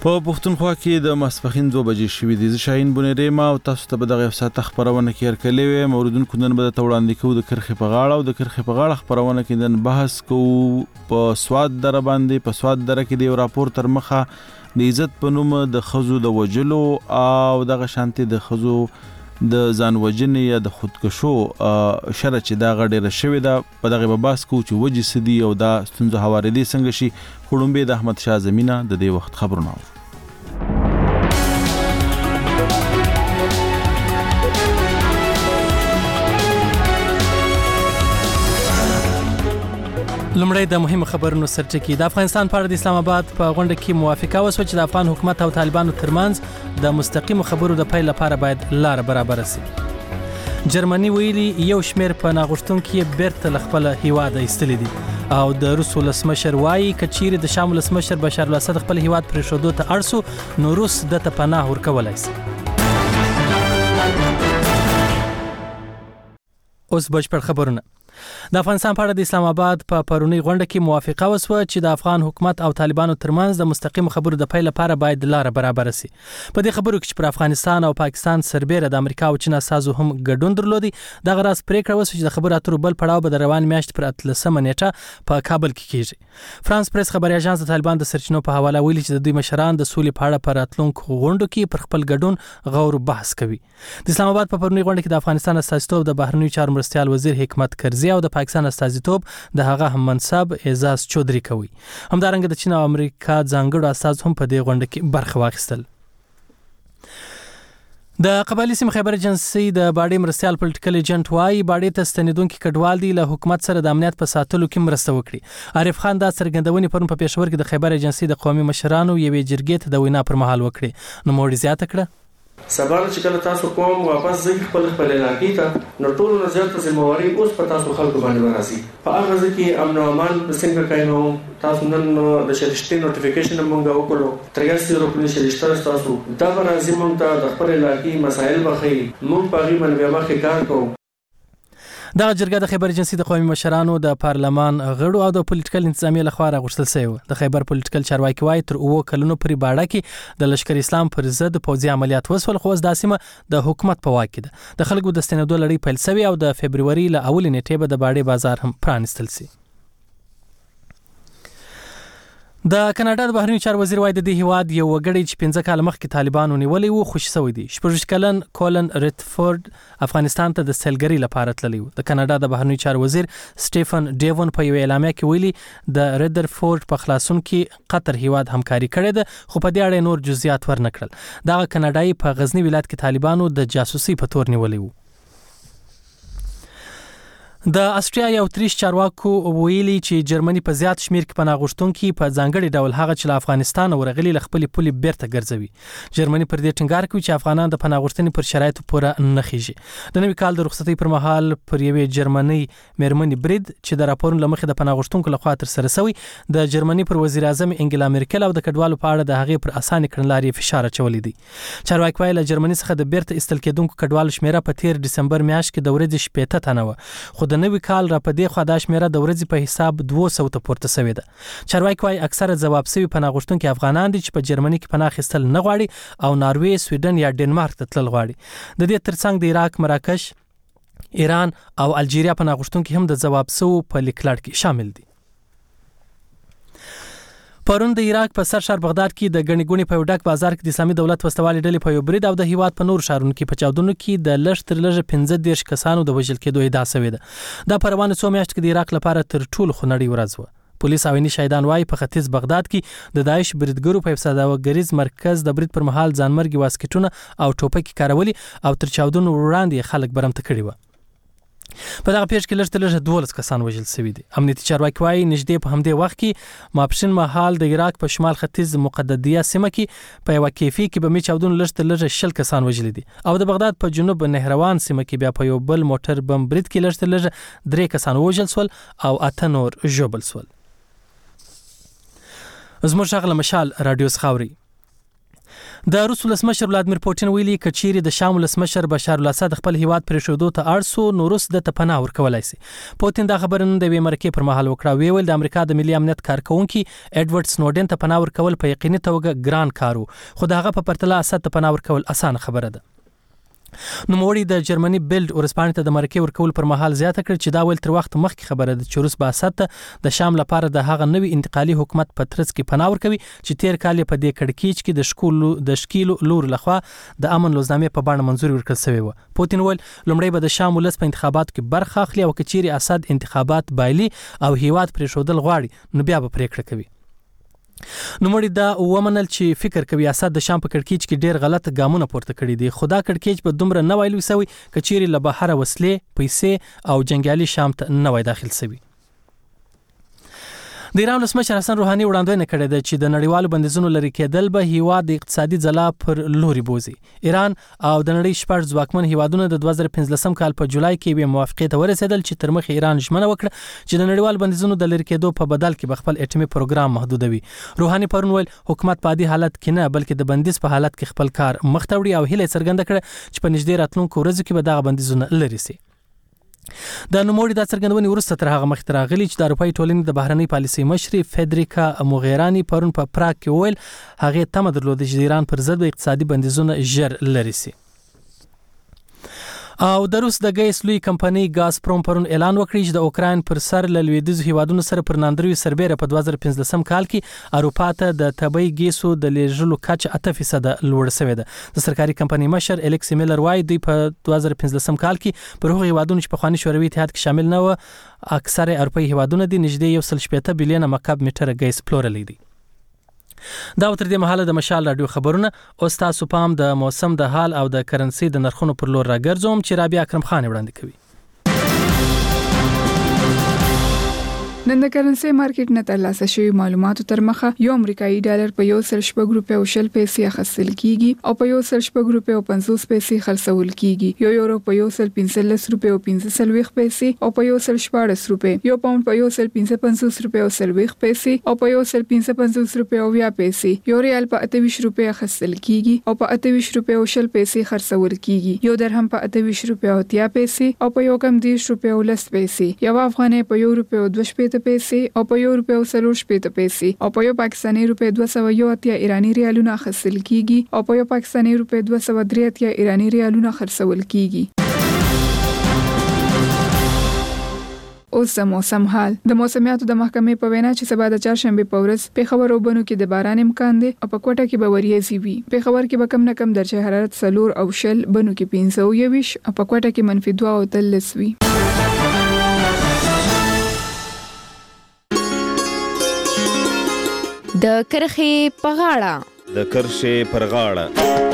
په پښتونخوا کې د ماسپښین 2 بجې شوې دي. زه شاهین بونیری ما او تاسو ته به دغه ساعت خبرونه کې ورکړلې وي. موردونکو نن به تاسو وړاندې کوو د کرخې په غاړه او د کرخې په غاړه خبرونه کې نن بحث کوو په سواد در باندې. په سواد در کې د راپور تر مخه د عزت په نوم د خزو د وجلو او دغه شانتي د خزو د ځان وجنې یا د خودکشو شر چې دا غډېره شوې ده. په دغه بحث کوو چې وجې سدي او دا ستونزه هوارېدې څنګه شي. خړومبې د احمد شاه زمینه د دې وخت خبرونه لمړی د مهمو خبرونو سرټکی. د افغانستان په اړه د اسلام آباد په غونډه کې موافقه وشوه چې د افغان حکومت او طالبانو ترمنځ د مستقیم خبرو د پیل لپاره باید لار برابر شي. جرمني ویلي یو شمېر په ناغښتونکو بیرته خپل هیواد ایستلي دي او د روس ولسمشر وایي کچیر د شام ولسمشر بشار الاسد خپل هیواد پر شودو ته ارسو نو روس د ته پناه ورکولای شي. اوس بشپړ خبرونه. د افغانستان په اړه د اسلام آباد په پرونی غونډه کې موافقه وشوه چې د افغان حکومت او طالبانو ترمنځ د مستقیم خبرو د پیل لپاره باید لار برابر شي. په دې خبرو کې چې پر افغانستان او پاکستان سربېره د امریکا او چین اساسو هم ګډون درلودي. د غراس پریکړه وشوه چې د خبرو اترو بل پړاو به د روان میاشت پر 13 نیټه په کابل کې کیږي. فرانس پریس خبري اژانس د طالبان د سرچینو په حواله ویلي چې د دوی مشران د سولې په اړه پر راتلونکو غونډو کې پر خپل ګډون غور بحث کوي. د اسلام آباد په پرونی غونډه کې د افغانستان استازیتوب د بهرنیو چارو مرستیال وزیر حکمت کرزي او د پاکستان استازیتوب د هغه هم منصب اعزاز چودري کوي. همدارنګه د چین او امریکا ځانګړو استاد هم په دې غونډه کې برخه واخیستل. د قبایلی سیمې خیبر ایجنسي د باډي مرستیال پولیټیکل ایجنټ وايي باډي ته ستنیدونکو کډوال دي له حکومت سره د امنیت په ساتلو کې مرسته وکړي. عارف خان دا څرګندونې پرون په پېښور کې د خیبر ایجنسي د قومي مشرانو یوې جرګې ته د وینا پر مهال وکړي. نو موږ زیاته کړه سبا چې کله تاسو کوم واپس ځي خپل علاقې ته نو ټول نظر ذمہواری اوس په تاسو خلکو باندې وراسي. په هغه ځکه کې امن او امان څنګه کاینو تاسو نن د شریشتي نوټیفیکیشن مونږ وکړو 83 روپۍ شریشتره تاسو دا راځي مونږ ته د خپل علاقې مسایل بخي مونږ په غي باندې مخه کار کوو. دا جرګه د خیبر ایجنسي د قومي مشرانو د پارلمان غړو او د پولیټیکل انتظامیه لخوا راغوښتل شوی. د خیبر پولیټیکل چارواکي وايي تر 9 کلونو پورې باډه کې د لشکر اسلام پر ضد پوځي عملیات وسول خو د سیمه د حکومت په واک کې ده. د خلکو د ستنېدو لړۍ پیل شوی او د فبرवरी له اول نیټې به د باډي بازار هم پرانستل شي. د کاناډا د بهرنیو چارو وزیر وايي د دې هیواد یو وګړی چې 15 کال مخکې طالبانو نیولې وو خوشی شوی دی. 14 کلن کولن ریتفورد افغانستان ته د سیلګری لپاره تللی و. د کاناډا د بهرنیو چارو وزیر سټيفن ډیون په یو اعلامیه کې ویلي د ریدرفورد په خلاصون کې قطر هیواد همکاري کړې ده خو په دې اړه نور جزئیات ورنکړل. دا کاناډایي په غزنی ولایت کې طالبانو د جاسوسي په تور نیولې وو. د استرالیا یو اتریش چارواکو ویلي چې جرمني په زیات شمیر کې پناه غوښتونکي په ځانګړي ډول هغه چې له افغانستان ورغلي له خپل پولي بیرته ګرځوي. جرمني پر دې ټینګار کوي چې افغانان د پناه غوښتنې پر شرایطو پوره نه خېږي. د نوي کال د رخصتۍ پر مهال پر یوې جرمني میرمنې برید چې د راپورونو لمخې د پناه غوښتونکو لخوا تر سره شوی د جرمني پر وزیر اعظم انګلا مرکل او د کډوالو په اړه د هغې پر اسانه کړنلارې فشار اچولې دي. چارواکي وايي له جرمني څخه د بیرته ایستل کېدونکو کډوالو شمیره په 13 دسمبر میاشت کې د ورځې 15 تنه و خو د نوي کال را د خو د شمیره د ورځې په حساب 200 ته پورته شوې ده. چارواکي وايي اکثره جواب شوی پناه غوښتونکي افغانان دي چې په جرمني کې پناه اخیستل نه غواړي او ناروې، سویډن یا ډنمارک ته تلل غواړي. د دې ترڅنګ د عراق، مراکش، ایران او الجیریا پناه غوښتونکي هم د جواب شو په لیکلړ کې شامل دي. پرون د عراق په سر شهر بغداد کې د غنیګونی په ډک بازار کې د اسلامي دولت وسوالي ډلې په یو برید او د هیواد په نور شهرونو کې په چاودنو کې د لږ تر لږه 15 کسانو د وژل کېدو ادعا شوې ده. دا په روانه 2 میاشت کې د عراق لپاره تر ټولو خنړی ورځ و. پولیس او شهیدان وايي په ختیځ بغداد کې د داعش بریدګرو په سوداګریز مرکز د برید پر مهال ځانمرګي واسکټونه او ټوپک کارولي او تر چاودنو وړاندې خلک برمته کړي و. په دغه پیښه کې لږ تر لږه 12 کسان وژل شوي دي. امنیتي چارواکي وايي نږدې په همدې وخت کې ماپښین مهال د عراق په شمال ختیځ مقددیه سیمه کې په یو کیفي کې به چاودنو لږ تر لږه 10 کسان وژل دي او د بغداد په جنوب نهروان سیمه کې بیا په یو بل موټر بم برید کې لږ تر لږه 3 کسان وژل شول او 8 نور ژوبل شول. زموږ شغله مشال رادیو خاوري د روس ولسمشر ولادمیر پوتین ویلي کچيري د شام ولسمشر بشار الاسد خپل هیواد پرېښودو ته اړ سو نو روس د پناه ورکولای شي. پوتین دا خبرونه د مرکې پر مهال وکړه. ویل د امریکا د ملي امنیت کارکونکي ایډورډ سنوډن ته پناه ورکول په یقیني توګه ګران کارو، خو د هغه په پرتله اسد ته پناه ورکول اسانه خبره ده. نوموړي د جرمني بیلډ ورسپانې ته د مرکې ورکول پر مهال زیاته کړ چې دا ول تر وخت مخکې خبره ده چې روس به اسد ته د شام لپاره د هغه نوي انتقالي حکومت په ترڅ کې پناه ورکوي چې تیر کال په دې کړکېچ کې د شکیلو لور لخوا د امن لوزنامې په بڼه منظور ورکړل شوی و. پوتین ویل لومړی به د شام ولس په انتخاباتو کې برخه اخلي او کچيري اسد انتخابات بایلي او هیواد پرېښودل غواړي نو بیا به پریکړه کوي. نوموړي دا ومنل چې فکر کوي اسد د شام په کړکېچ کې ډېر غلط ګامونه پورته کړي دي، خو دا کړکېچ به دومره نه وایلو سوی کچيري له بهره وسلې، پیسې او جنگیالي شام ته نه وای داخل سوي. د ایران ولسمشر حسن روحاني وړاندوینه کړې ده چې د نړیوالو بندیزونو لرې کېدل به هیواد د اقتصادي ځلا پر لوري بوزي. ایران او د نړۍ 6 ځواکمن هیوادونه د 2015 کال په جولای کې یو موافقه ته ورسېدل چې تر مخه ایران ژمنه وکړه چې د نړیوالو بندیزونو د لرې کېدو په بدل کې خپل اټومي پروګرام محدودوي. روحاني پرون ویل حکومت په دې حالت کې نه بلکې د بندیز په حالت کې خپل کار مخ ته وړي او هیله څرګنده کړه چې په نږدې راتلونکو ورځو کې به دغه بندیزونه لرې شي. د نوموړي د څرګندونې وروسته تر هغه مخکې راغلي چې د اروپایي ټولنې د بهرنۍ پالیسۍ مشري فدریکا موغیرانی پرون په پراګ کې ویل هغه تمه درلوده چې د ایران پر ضد اقتصادي بندیزونه ژر لرې شي. او د روس د ګیس لوی کمپنۍ ګازپروم پرون اعلان وکړ چې د اوکراین پر سر له لویدیځ هیوادونو سره پر ناندروي سربېره په 2015 کال کې اروپا ته د طبي ګیسو د لیږلو کچه 8% لوړ شوې ده. د سرکاري کمپنۍ مشر الکس میلر وايي دوی په 2015 کال کې پر هغو هیوادونو چې په خواني شوروي اتحاد کې شامل نه و اکثره اروپایي هیوادونه دي نږدې 1.8 بلین مکعب متر ګیس پلورلی دي. دا تر دې مهاله د مشال رادیو خبرونه او تاسو پام د موسم د حال او د کرنسي د نرخونو پر لور راګرځوم چې رابعه اکرم خان وړاندې کوي. نن د کرنسي مارکیټ نه ترلاسه شوی معلوماتو تر مخه یو امریکایي ډالر په 1.4 پیسې اخیستل کیږي او په 1.50 پیسې خرڅول کیږي. یو یورو په 1.15 روپے او 15 پیسې او په 1.14 روپے، یو پاوند په 1.55 روپے او 30 پیسې او په 1.55 روپے او 20 پیسې، یو ریال په 28 روپے اخیستل کیږي او په 28 روپے او 20 پیسې خرڅول کیږي. یو درهم په 28 روپے او 30 پیسې او په 1.10 روپے او 10 پیسې، یو افغانۍ په 1 روپے او 2 پیسې او په 1 روپے او 3 پیسې او په 1 پاکستاني روپے 201 ایرانی ریالونه خرڅل کیږي او په 1 پاکستاني روپے 203 ایرانی ریالونه خرڅول کیږي. اوس د موسم حال. د موسمیاتو د محکمې په وینا چې سبا د چهارشنبه په ورځ پیښور او بنو کې د باران امکان دی او په کوټه کې به وریځي وي. پیښور کې به کم نه کم درجه حرارت 4 او شل، بنو کې 15 او په کوټه کې -2 او 3 وي. د کرخې په غاړه. د کرښې پر غاړه.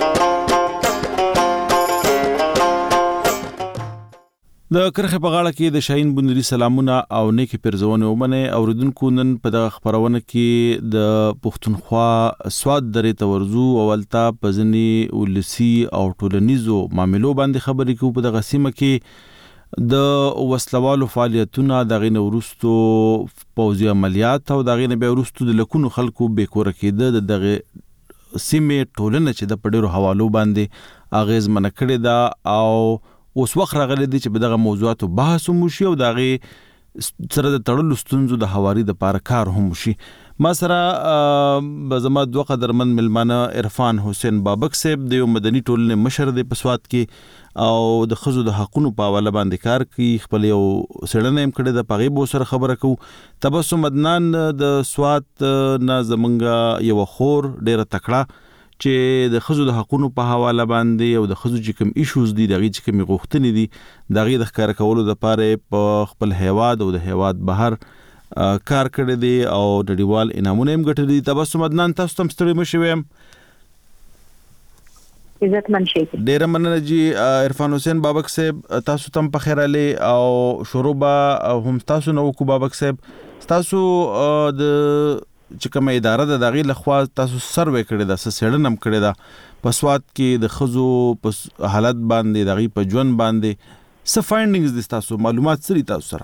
د کرخې په غاړه کې د شاهین بندري سلامونه او نیکی پرزونه ومنه اوریدونکو. نن په دغه خبرونه کې د پښتونخوا سواد درې تورزو اولتا پزنی ولسی او ټولنیزو معاملو باندې خبرې کوو. په دغه سیمه کې د وسلوالو فعالیتونه د غینه ورستو پوځي عملیات او د غینه به ورستو د لکونو خلکو بیکور کېده. دغه سیمه ټولنه چې د پډیرو حوالو باندې اغیز منکړه دا او اوس وخت راغلی دی چې په دغه موضوعاتو بحث وشي او دغه سره د تړلو ستونزو د حواري د پاره کار هم وشي. ما سره بزما دوه قدرمن ملمانه عرفان حسین بابک صاحب د مدني ټولنې مشر دی په سواد کې او د خزو د حقونو په حواله باندې کار کوي. خپل یو سړنه هم کړی د پغې بو سره خبره کو. تبسم عدنان د سواد نه زمونږه یو خور ډیره تکړه چې د خزو د حقونو په حواله باندې او د خزو چې کوم ایشوز دي دغه چې کوم غوښتنې دي دغه د ښکار کولو د پاره په خپل هیواد او د هیواد بهر کار کړی دی او نړیوال انعامونه هم ګټلي دي. تبسم عدنان تاسو تم ستړي مشوم. عزت منشي ډیر مننه جی. عرفان حسین بابک صاحب تاسو تم په خیر علي او شروبا هم تاسو نو کو بابک صاحب تاسو د چې کومه اداره د دغه لخوا تاسو سروې کړی دا سړنم کړی دا په سواد کې د خزو په حالت باندې دغه په ژوند باندې څه فایندینګز دي تاسو معلومات سری تاسو سره؟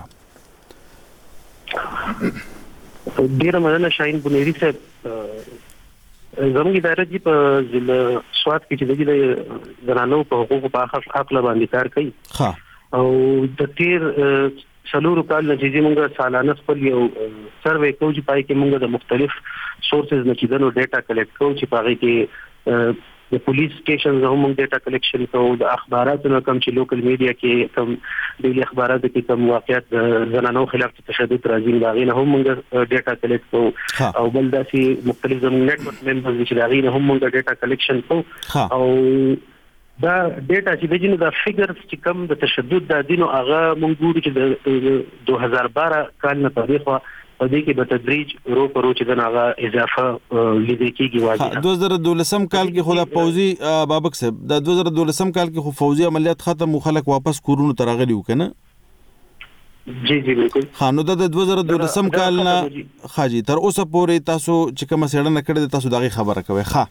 ډیر مننه شاهین بنيري صاحب. زموږ اداره چې په ضلع سوات کې چې د زنانو په حقوقو په حق باندې کار کوي ها او د تیر سلور کال نتیجې موږ سالانه خپل یو سروې کوو چې پای کې موږ د مختلف سورسز نه چې دنو ډیټا کلیکټ کوو چې پاره کې د پولیس سټیشنز هم موږ ډیټا کلیکشن کوو د اخباراتو نه کم چې لوکل میډیا کې کم ډیلی اخباراتو کې کم واقعیت د زنانو خلاف تشدد راځي دا غي نه هم موږ ډیټا کلیکټ کوو او بل داسې مختلف زموږ نتورک ممبرز چې دا غي نه هم موږ ډیټا کلیکشن کوو او دا ډیټا چې د جنو دا فګرز چې کم د تشدد د دینو هغه مونږ ګورو چې د 2012 کال نه تاریخ په دې کې په تدریج ورو چې دا هغه اضافه لیدل کېږي واجب 2012 کال کې خو د فوزي بابک صاحب د 2012 کال کې خو فوزي عملیات ختم او خلک واپس کورونو ته راغلي وکنه جی بالکل خانو د 2012 کال نه خاجي تر اوسه پورې تاسو چې کوم سړنه کړې تاسو دغه خبره کوي ښه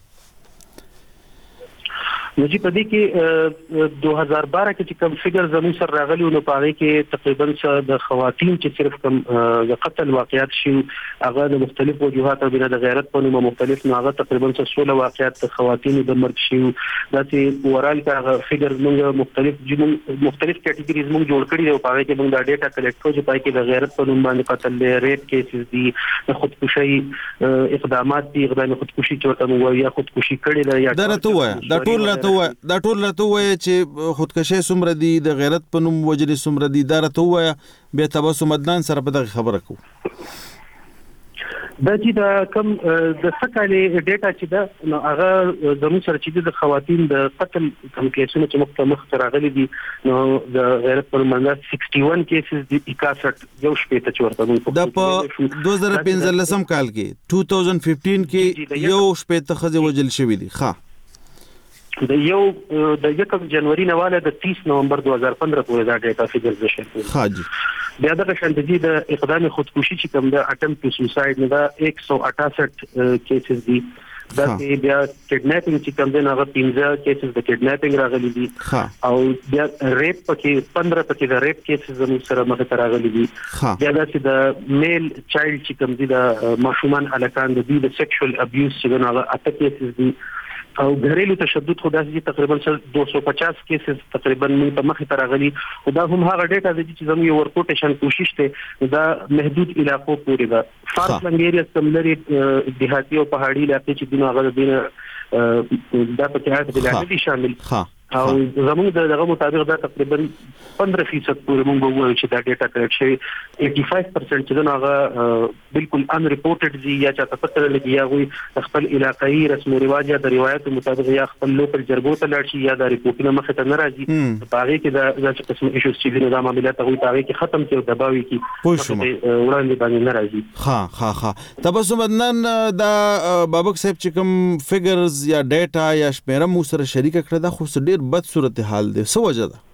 نو چې په دې کې 2012 کې چې کوم فګر زموږ سره راغلی نو په هغه کې تقریبا د خواتین چې صرف کوم د قتل واقعیات شي هغه د مختلفو وجوهاتو بنا د غیرت په نوم مختلف نو هغه تقریبا 16 واقعیات د خواتین د مرګ شي داسې اورال کا فګر موږ مختلف کټګوریز موږ جوړ کړی دی په هغه کې موږ د ډیټا کلیکټ کوو چې پای کې د غیرت په نوم باندې قتل ریپ کیسز دي د خودکشي اقدامات دي اقدام خودکشي چې ورته موږ یا خودکشي کړي دا یا درته وای دا ټول راته وای چې خودکشي سمره دي د غیرت په نوم وجري سمره دي دا راته وای به تبسم مدنان سره په دغه خبره کو دا چې دا کم د سکالې ډیټا چې دا نو هغه زموږ سره چې د خواتین د قتل کم کیسونه چې مخ ته راغلي دي نو د غیرت په منځ 61 کیسز دي 61 یو شپه ته ورته دا په 2015 کال کې 2015 کې یو شپه ته خځه وجل شوې دي ښه د 1 جنوري نه واله د 30 نومبر 2015 پورې دا ډیټا فګرز شته حاجی بیا د شانتجی د اقدام خودکشي چې کوم د اټمپټ ټو سوساید نه دا 168 کیسز دي دا بیا کډناپینګ چې کوم د هغه 15 کیسز د کډناپینګ راغلي دي او بیا ریپ پکې 15 پکې د ریپ کیسز زموږ سره مخ ته راغلي دي بیا د میل چایلډ چې کوم دي د ماشومان الکان د سیکشوال ابیوز چې هغه 8 کیسز دي او غریلو تشدد خو داسې تقریبا 250 کیسز تقریبا په مخ ته راغلي او دا هم هغه ډیټا دي چې زموږ ورکوټیشن کوشش ته دا محدود علاقو پورې دا فار فلنګ ایریا سملري دیهاتي او پهاړي علاقې چې دغه غوډه دا په کې هغه دي شامل او زموږ دغه مطابق دا تقریبا 15% پورې موږ وایو چې دا ډیټا کلیکټ شي 85% چې دا هغه بالکل ان ریپورټډ دي یا چې تاسو ته لګي یا غوي خپل علاقايي رسم او رواج یا د روایت مطابق یا خپل لوکل جرګو ته لاړ شي یا د ریپورټونو مخ ته ناراضي په هغه کې دا چې قسم ایشوز چې دا معاملات هغه په هغه کې ختم کړي او دباوي کې وړاندې باندې ناراضي ها تبسم مدنان دا بابک صاحب چې کوم فګرز یا ډیټا یا شمیره مو سره شریک کړه دا خو ډیر بد صورتحال دی څه وجه ده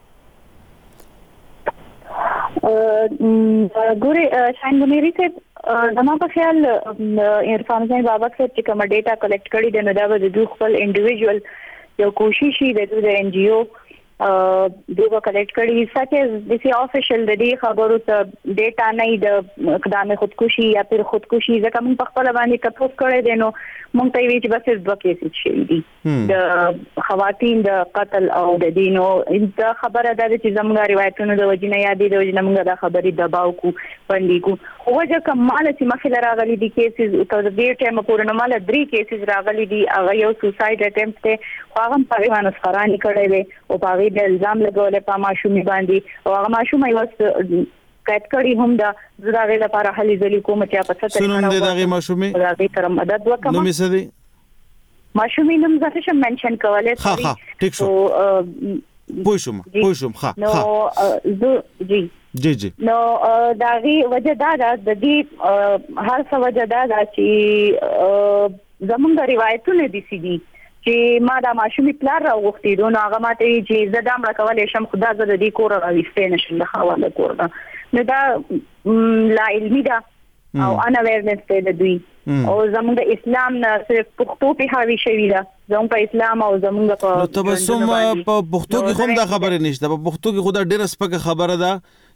ګوري شاینګميري ته زما په خیال عرفان صاحب بابک صاحب چې کوم ډیټا کلیکټ کړي د نو دا د خپل انډیویډوال یو کوشش دی د ان جی او دغه کلیکټ کړي سچ از دسی افیشل د دې خبرو ته ډیټا نه د اقدام خودکشي یا پر خودکشي ځکه موږ په خپل باندې کتوس کړي دي نو موږ ته وی چې بس دوه کیسې شي دي د خواتین د قتل او د دینو دا خبره ده چې زموږ روایتونو د وجنه یادې د وجنه موږ دا خبرې دباو کو پندې کو وجه کمال چې مخله راغلي دي کیسز او د دې ټیم پورې نو مال 3 کیسز راغلي دي هغه یو سوساید اټمپټ ته هغه په ایوان سخرانی کړي دي او په د الزام لګولې په ماشومې باندې او هغه ماشومه یو کټ کړي هم دا زړه لپاره هلي ځلې کوم چې په ستر سنوم دې دغه ماشومې راغی تر مدد وکم نو مې سدي ماشومې نوم زه هم منشن کوله ها ټیک شو پوښوم ها نو جی نو داغي وجه دا د دې هر څه وجه دا چې زمونږ روایتونه دي سي دي چې ما دا ماشومې پلار راوغختې دو نو هغه ماته چې زه دام راکولې شم خدا زه د دې کور راوستې نشم د خواله کور نو دا لا علمي دا او انا اویرنس ته د دوی او زموږ د اسلام نه صرف پښتو په حاوی شوی دا زموږ په اسلام او زموږ په تبسم په پښتو کې هم دا خبره نشته په پښتو کې خدا ډیره سپکه خبره ده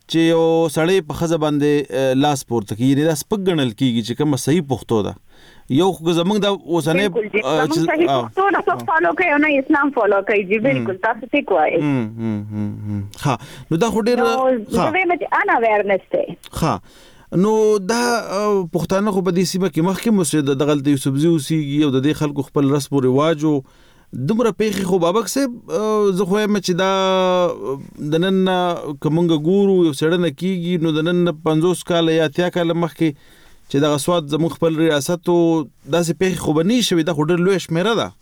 چې یو سړی په ښځه باندې لاس پورته کوي، یعنې دا سپک ګڼل کېږي چې کومه صحیح پښتو ده. یو خو زمونږ د اوسنۍ صحیح پښتو نه څوک فالو کوي او نه اسلام فالو کوي. جی بالکل تاسو ټیک وایي. ها نو دا خو ډېر ها ان اویرنس دی. ها نو دا پښتانه خو په دې سیمه کې مخکې مسجد دغلته یوسفزي اوسېږي او د دې خلکو خپل رسم او رواج او دومره پیښې خو بابک صاحب زه خو یم چې دا د نن که مونږ ګورو یو څېړنه کېږي نو د نن 50 کاله یا 80 کاله مخکې چې دغه سواد زموږ خپل ریاست او داسې پیښې خو به نه شوي. دا خو ډېر لویه شمېره ده.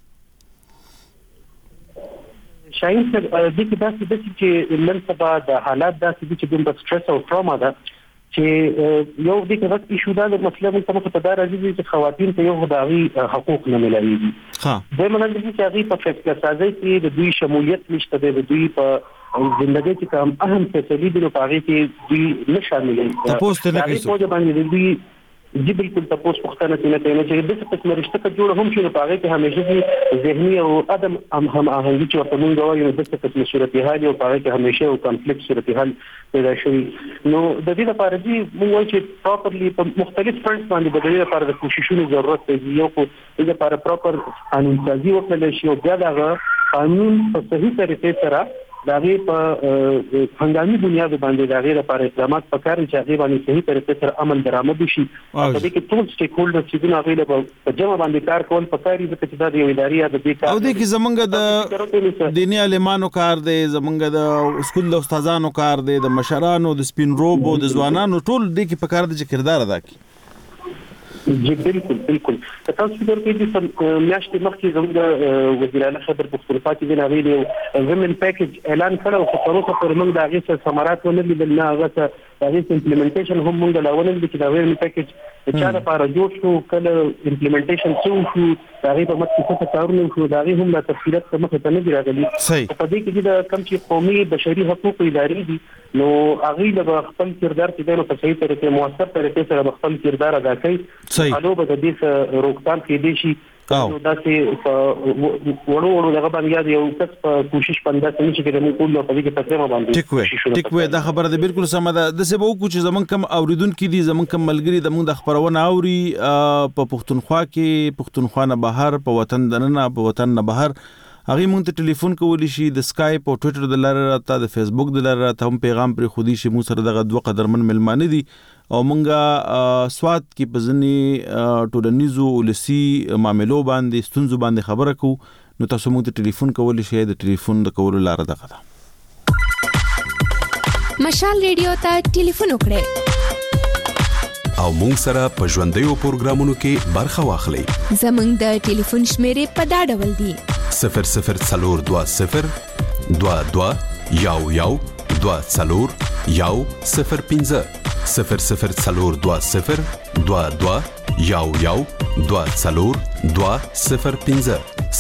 شاهین صاحب دې کې داسې ده چې نن سبا د حالات داسې دي چې دومره سټرس او ټراما ده چې یو دې کې غټ ایشو دا د مسله موږ ته په دا راځي چې خواتین ته یو د هغوی حقوق نه ملایږي. دویمه نن دې چې هغوی په فیصله سازۍ کې د دوی شمولیت نشته دی، د دوی په زندګۍ کې کوم اهم فیصلې دي نو په هغې کې دوی نه شاملېږي. تپوس ته نه کوي هغې په باندې دوی جی بالکل تپوس پوښتنه نه کوي چې داسې قسمه رشته که جوړه هم شي نو په هغې کې همیشه ذهني او عدم هم آهنګي چې ورته مونږ وایو نو داسې قسمه صورتحال او په هغې کې همیشه یو کنفلیکټ صورتحال پیدا شوي. نو د دې لپاره دي مونږ وایو چې پراپرلی په مختلف فرنټس باندې د دې لپاره د کوششونو ضرورت دی. یو خو دې لپاره پراپر قانونسازي وکړلی شي او بیا د هغه قانون په صحیح طریقې سره د هغې په هنګامي بنیاد باندې د هغې لپاره اقدامات پکار دي چې هغې باندې صحیح طریقې سره عمل درآمد وشي. په دې کې ټول سټیک هولډرز چې دي نو هغوی له په جمع باندې کار کول پکار دي ځکه چې دا د یو ادارې یا د دې کار او دې کې زمونږ د دیني عالمانو کار دی، زمونږ د سکول د استادانو کار دی، د مشرانو د سپین روبو د ځوانانو ټول دې کې پکار دي چې کردار ادا کړي. جی بالکل بالکل. تاسو فکر کوئ چې میاشتې مخکې زموږ وزیر اعلی خبر پښتونخوا چې دی هغوی د ویمن پیکیج اعلان کړی خو تر اوسه پورې موږ د هغې څه ثمرات ونه لیدل، نه هغه څه د هغې څه امپلیمنټیشن هم موږ لا ونه لیدل چې د ویمن پیکیج د چا لپاره جوړ شو، کله امپلیمنټیشن څه وشو، د هغې په مخ کې څه کارونه وشو، د هغې هم لا تفصیلات ته مخې ته نه دي راغلي. په دې کې چې د کوم چې قومي بشري حقوقو ادارې دي نو هغوی له خپل کردار چې دی نو په صحیح طریقې مؤثر طریقې سره به خپل کردار ادا کوي. حالو به د دې څه روکتام کېدی شي نو داسې په وړو دغه باندې یو کس په کوشش باندې داسې نه شي کېدای موږ ټول په دې کې تقریبا باندې ټیک وې دا خبره ده بالکل سمه ده. داسې به وکړو چې زمونږ کم اوریدونکي دي، زمونږ کم ملګري د موږ د خپرونه اوري په پښتونخوا کې، پښتونخوا نه بهر، په وطن دننه، په وطن نه بهر، هغوی مونږ ته ټلیفون کولی شي، د سکایپ او ټویټر د لارې راته، د فیسبوک د لارې راته هم پیغام پرې خودي شي. موږ سره دغه 2 قدرمن ملمانه دي او مونږه سواد کې په ځینې ټولنیزو ولسي معاملو باندې ستونزو باندې خبره کوو. نو تاسو مونږ ته ټلیفون کولی شئ، د ټلیفون د کولو لاره دغه ده. مشال ریډیو ته ټلیفون وکړئ او مونږ سره په ژوندیو پروګرامونو کې برخه واخلئ. زمونږ د ټلیفون شمیرې په دا ډول دي: 0020 22 11 24 105 0020 22 11 24 205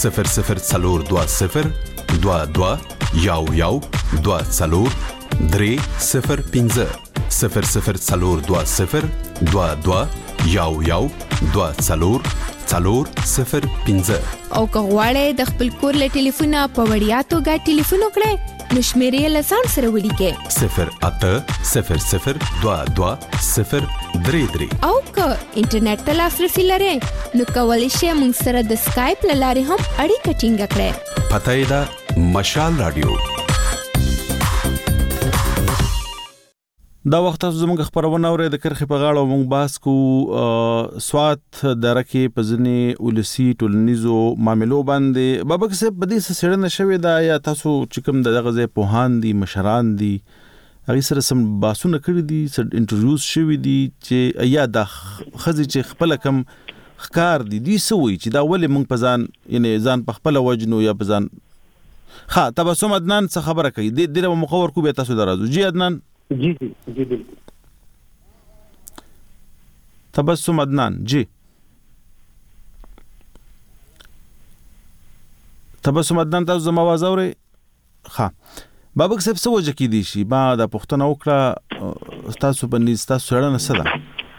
0020 22 11 24 305 0020 22 11 24 405. او که غواړئ د خپل کور له ټلیفونه په وړیا توګه ټلیفون وکړئ نو شمیرې له ځان سره ولیکئ 0800 22 033. او که انټرنیټ ته لاسرسي لرئ نو کولی شئ موږ سره د سکایپ له لارې هم اړیکه ټینګه کړئ. پته یې ده مشال رادیو. دا وخت تاسو زموږ خبرونه اورئ د کرښې په غاړه. موږ بحث کوو سوات دره کې په ځینې ولسي ټولنیزو معاملو باندې. بابک صاحب په دې څه څېړنه شوې ده یا تاسو چې کوم دغه ځای پوهان دي، مشران دي، هغوی سره سم بحثونه کړي دي، څه انټرویوز شوي دي چې یا دا ښځې چې خپله کم ښکار دي دوی څه وایي چې دا ولې موږ په ځان یعنې ځان په خپله وجنو یا په ځان. تبسم عدنان څه خبره کوي دې له موقع ورکو بیا تاسو درازو. جی عدنان. جی بالکل. تبسم عدنان. جی تبسم عدنان تاسو زما आवाज اورئ؟ بابک صاحب څه وجه کېدی شي ما دا پوښتنه وکړه تاسو باندې تاسو څېړنه څه ده؟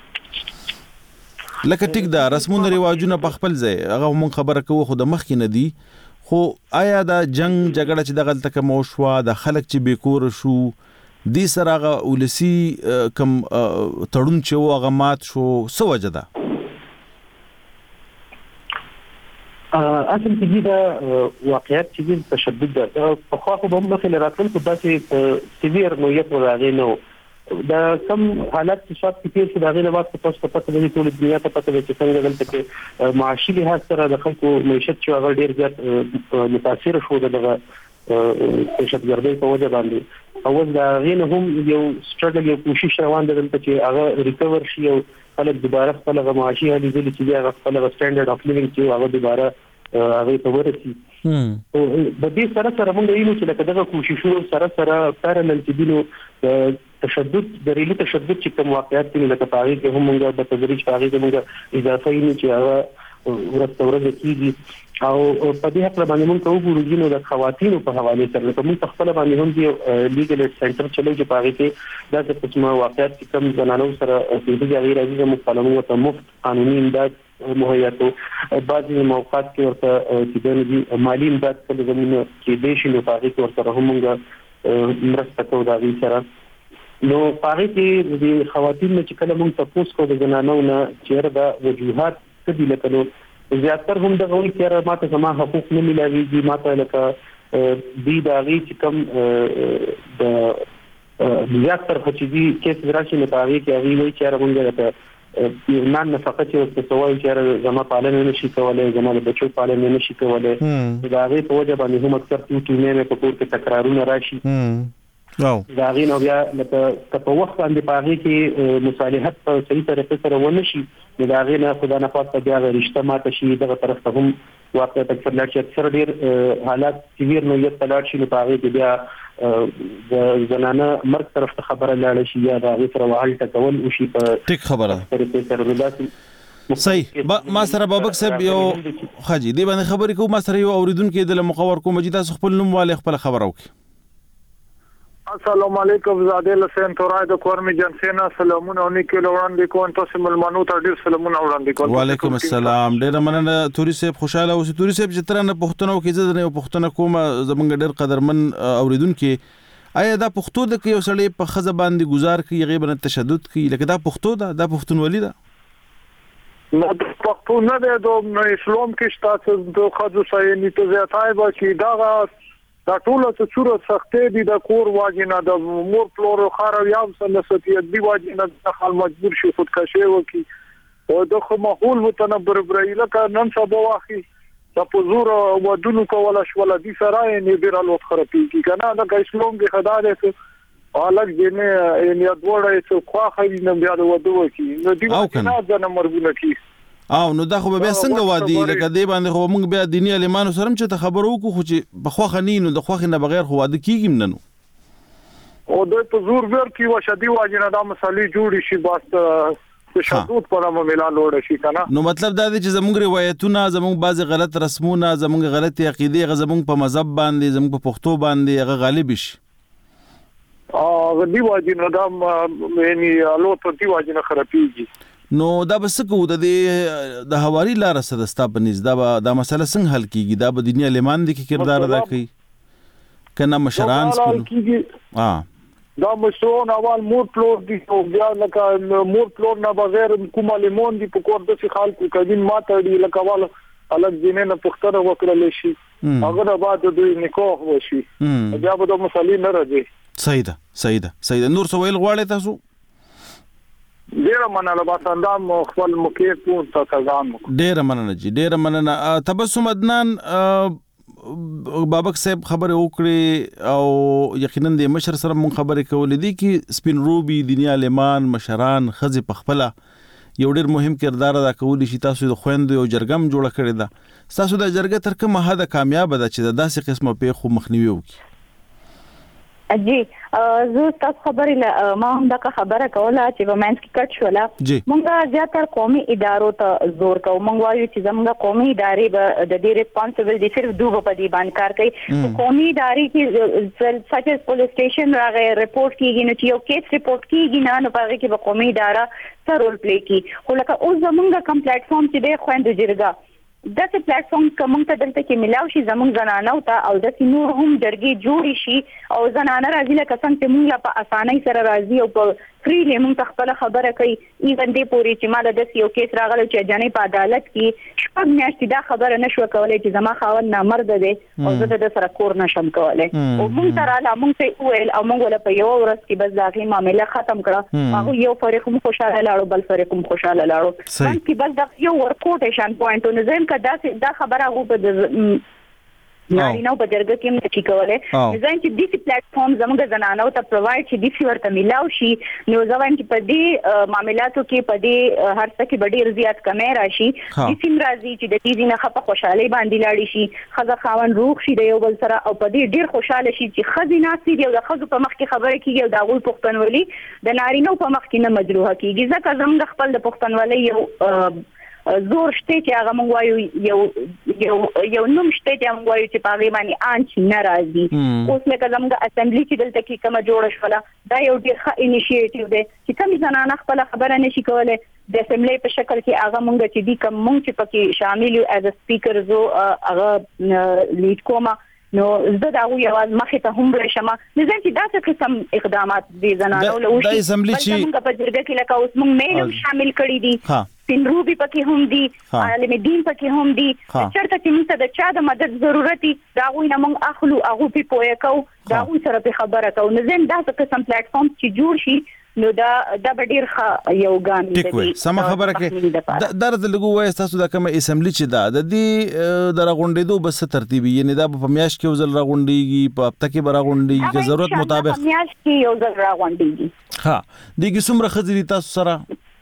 لکه ټیک ده رسمونه رواجونه په خپل ځای هغه مونږ خبره کوو خو د مخکې نه دي، خو آیا دا جنگ جګړه چې دغلته کوم وشوه، د خلک چې بې کوره شو، دې سره هغه ولسی کم تړون چې هغه مات شو څه وجه ده؟ اصل کې دا واقعیت چې تشدد ده په خو په مخه لراتل په داسې سیویر نوعیت راغی نو دا کم حالات چې شاید کې چې دا غیر وخت په تاسو په پته ټول دنیا ته پته چې څنګه دلته کې معاشي لحاظ سره د خلکو معیشت چې هغه ډیر زیات متاثر شو دغه دهشتګردۍ په وجه باندې او دا غیر هم یو سټرګل یو کوشش روان ده دلته چې هغه ریکور شي او خلک دوباره خپل معاشي حالي دي چې هغه خپل سټانډرډ اف لیوینګ چې هغه دوباره هغه ته ورسي او د دې سره موږ وینو چې دغه کوششونو سره پارلل چې دینو تشدد دریلي تشدد چې کوم واقعیت دي لکه پاره کې هم موږ د تدریج پاره کې موږ اضافه یې چې هغه ورته کیږي او په دې حق باندې موږ وګورو چې نو د خواتینو په حواله سره کوم خپل باندې هم دی لیګل سنټر چلو چې پاره کې دا د قسمه واقعیت چې کوم زنانو سره د غیر عزیز مقالمو ته مفت قانوني امداد مهیاتو بعضی موقعات کې ورته چې د مالی امداد په زمينه کې د شنو پاره کې ورته هم موږ مرسته کوو دا وی سره نو پاره کې د خواتینو چې کله موږ تاسو کو د زنانو نه چیرې د وجوهات څه دي لکه زیاتره هم د غوړي کېره ماته زما حقوق نه ملایوي ماته لکه دی دا غي چې کوم د زیاتره چې دي کیس راشي نه پاره کې هغه وی چې موږ ته نن فقط یو څه وایي چې زما پالنه نشي کولای زما د بچو پالنه نشي کولای دا غي په وجه باندې هم اکثر ټینه په کور کې تکرارونه راشي دا غي نو بیا لکه په وخت باندې پاره کې مصالحت په صحیح طریقې سره ونه شي دا غي نه خدای نه پاتې بیا رشتہ ماته شي دغه طرف ته هم واقعیت اکثر لاړ شي اکثر ډیر حالات سیویر نوعیت تلاړ شي نو پاره کې بیا زنانه مرګ طرف ته خبره لاړ شي یا دا غي سره وحل تکول او شي په ټیک خبره صحیح ما سره بابک صاحب یو خاجي دی باندې خبرې کوم ما سره یو اوریدونکو د مقور کوم چې تاسو خپل نوم والي خپل خبر وکړي السلام علیکم زاده لسین تورای د کورمی جنسینا سلامونه او نیکه وړاندې کوم تاسو ملمنو ته ډیر سلامونه وړاندې کوم وعلیکم السلام ډیر مننه توري صاحب خوشاله اوسئ توري صاحب چې ترنه پښتنو کې زده نه پښتنه کوم زمونږ ډیر قدرمن اوریدونکو آیا دا پښتو د یو سړی په خزه باندې گزار کوي غیبه تشدد کوي لکه دا پښتو دا پښتونولي ده نو پښتو نه ده د اسلام کې شته د خځو سایه نیته زیاتای با چې دا ټول څه څوره سختې دي د کور واجنه د مور پلور خارو یام سره ستیت دی واجنه د خل مجبور شي خودکشي وکي او د خو ماحول متنبر برایله کا نن سبا واخی د پزور ودونو کوله شول دي سره نه بیرالو خرابي کی کنه د اسلام کې خدای دې الګ دینه یې دوړې څو خواخې نه بیا د ودو کی نو دی نه ځنه مرګونه کی او نو دا خو به څنګه وادي لکه دی باندې خو موږ بیا دیني علمانو سره چې ته خبرو کو خو چې بخوخه نینو د خوخه نه بغیر خو واده کیږي مننو او د پزور ور کی وشدي واجنه دا مسالې جوړی شي بس تشدد پر عمله لوړ شي کنه نو مطلب دا دی چې زموږ روایتونه زموږ بعض غلط رسمونه زموږ غلط عقیده زموږ په مذهب باندې زموږ په پښتو باندې هغه غالب شي دی واجنه دا یعنی الو ته دی واجنه خرابيږي نو دا بس کو د حواري لار سره ستا پنيز دا مسله څنګه حل کیږي دا به دنیا لیمان دي کې کردار ادا کوي کنه مشران سپلو دا مشرون اول مور پلور دي او بیا لکه مور پلور نه بغیر کومه لیمون دي په کور د خلکو کدين ماته دي لکه وال الګ دینه نه پختره وکړل شي هغه بعد دوی نکاح وشي بیا به د مسلې نه راځي صحیح ده نور سوال غواړی تاسو ډیر مننه با سندام خپل مکیف کو تاسو ډیر مننه تبسم عدنان بابک صاحب خبره وکړي او یقینا د مشر سره مون خبره کولې دي چې سپین روبي دنیا لیمان مشران خزي پخپله یو ډیر مهم کردار ادا کولی شي تاسو د خويندو یو جرګم جوړ کړی دا تاسو د جرګه تر کومه حد کامیاب ده چې داسې قسمه پیښو مخنیوي وکړي جی زه تاسو خبرې ما هم دا خبره کوله چې ومنس کې کټ شولا مونږه زیاتره قومي ادارو ته زور کوو مونږ وایو چې زموږ قومي ادارې به د دې ریسپانسیبل دي صرف دوه په دې باندې کار کوي قومي ادارې کې سچ از پولیس سټیشن راغی ریپورت کیږي نو چې یو کیس ریپورت کیږي نه نو پاره کې به قومي اداره سره رول پلی کوي خو لکه اوس زموږ کوم پلیټ فارم چې د خويندو جرګه داسې پلیټ فارم کوم ته دلته کې ملاو شي زموږ زنانو ته او د نور هم جرګې جوړ شي او زنانه راځي لکه څنګه چې موږ په اسانۍ سره راځي او په فری لیمون خپل خبره کوي ایون دې پوری چې مال د یو کیس راغلی چې جنې په عدالت کې شپږ میاشتې دا خبره نشو کولای چې زما خاوند نامرد دی او زه د سره کور نشم کولای او موږ سره لا موږ ته ویل او موږ له په یو ورځ کې بس دا غي معاملې ختم کړه هغه یو فريق مو خوشاله لاړو بل فريق مو خوشاله لاړو څنګه بس دا یو ورکوټیشن پوینټ نو زم کدا دا خبره غو په نارینه په جرګه کې موږ چې کوله ځین چې د پلیټ فارم زموږ زنانو ته پرووایډ شي د ورته ملاو شي نو ځوان چې په دې معاملاتو کې په دې هر څه کې ډېر زیات کمی راشي د سیم راځي چې د دې نه خپه خوشاله باندې لاړ شي خزه خاون روغ شي د یو بل سره او په دې ډېر خوشاله شي چې خزینه سي دی او د خزو په مخ کې خبره کیږي او د غوي پښتنولي د نارینه په مخ کې نه مجروحه کیږي ځکه زموږ خپل د پښتنولي یو زور شته چې هغه مونږ وایو یو نوم شته چې مونږ وایو چې په باندې انچ ناراضي اوس لکه زموږ اسمبلی چې دلته کې کومه جوړه شوله دا یو ډېر ښه انیشیټیو دی چې کوم زنانه خپل خبره نشي کولای د اسمبلی په شکل کې هغه مونږ چې دی کوم مونږ چې پکې شامل یو ایز ا سپیکر زو هغه لیډ کومه نو زه دا یو مخه ته هم راشم نو ځکه چې دا څه قسم اقدامات دي زنانو له وشي د اسمبلی چې موږ په جرګه کې لکه اوس موږ مې شامل کړی دي سینروبي پکې هم دي عالم دین پکې هم دي چرته چې موږ ته د چا د مدد ضرورت دي دا غوي نه موږ اخلو هغه په پوهه کو دا غوي سره په خبره کو نو زم دا څه قسم پلیټ فارم چې جوړ شي نو دا ډېر ښه یو ګام دی سم خبره کې درد لګو وای تاسو دا کوم اسمبلی چې دا د دې د راغونډېدو بس ترتیبي یعنی دا په میاش کې وزل راغونډيږي په هفته کې راغونډيږي که ضرورت مطابق میاش کې یو ځل راغونډيږي ها دغه څومره خزري تاسو سره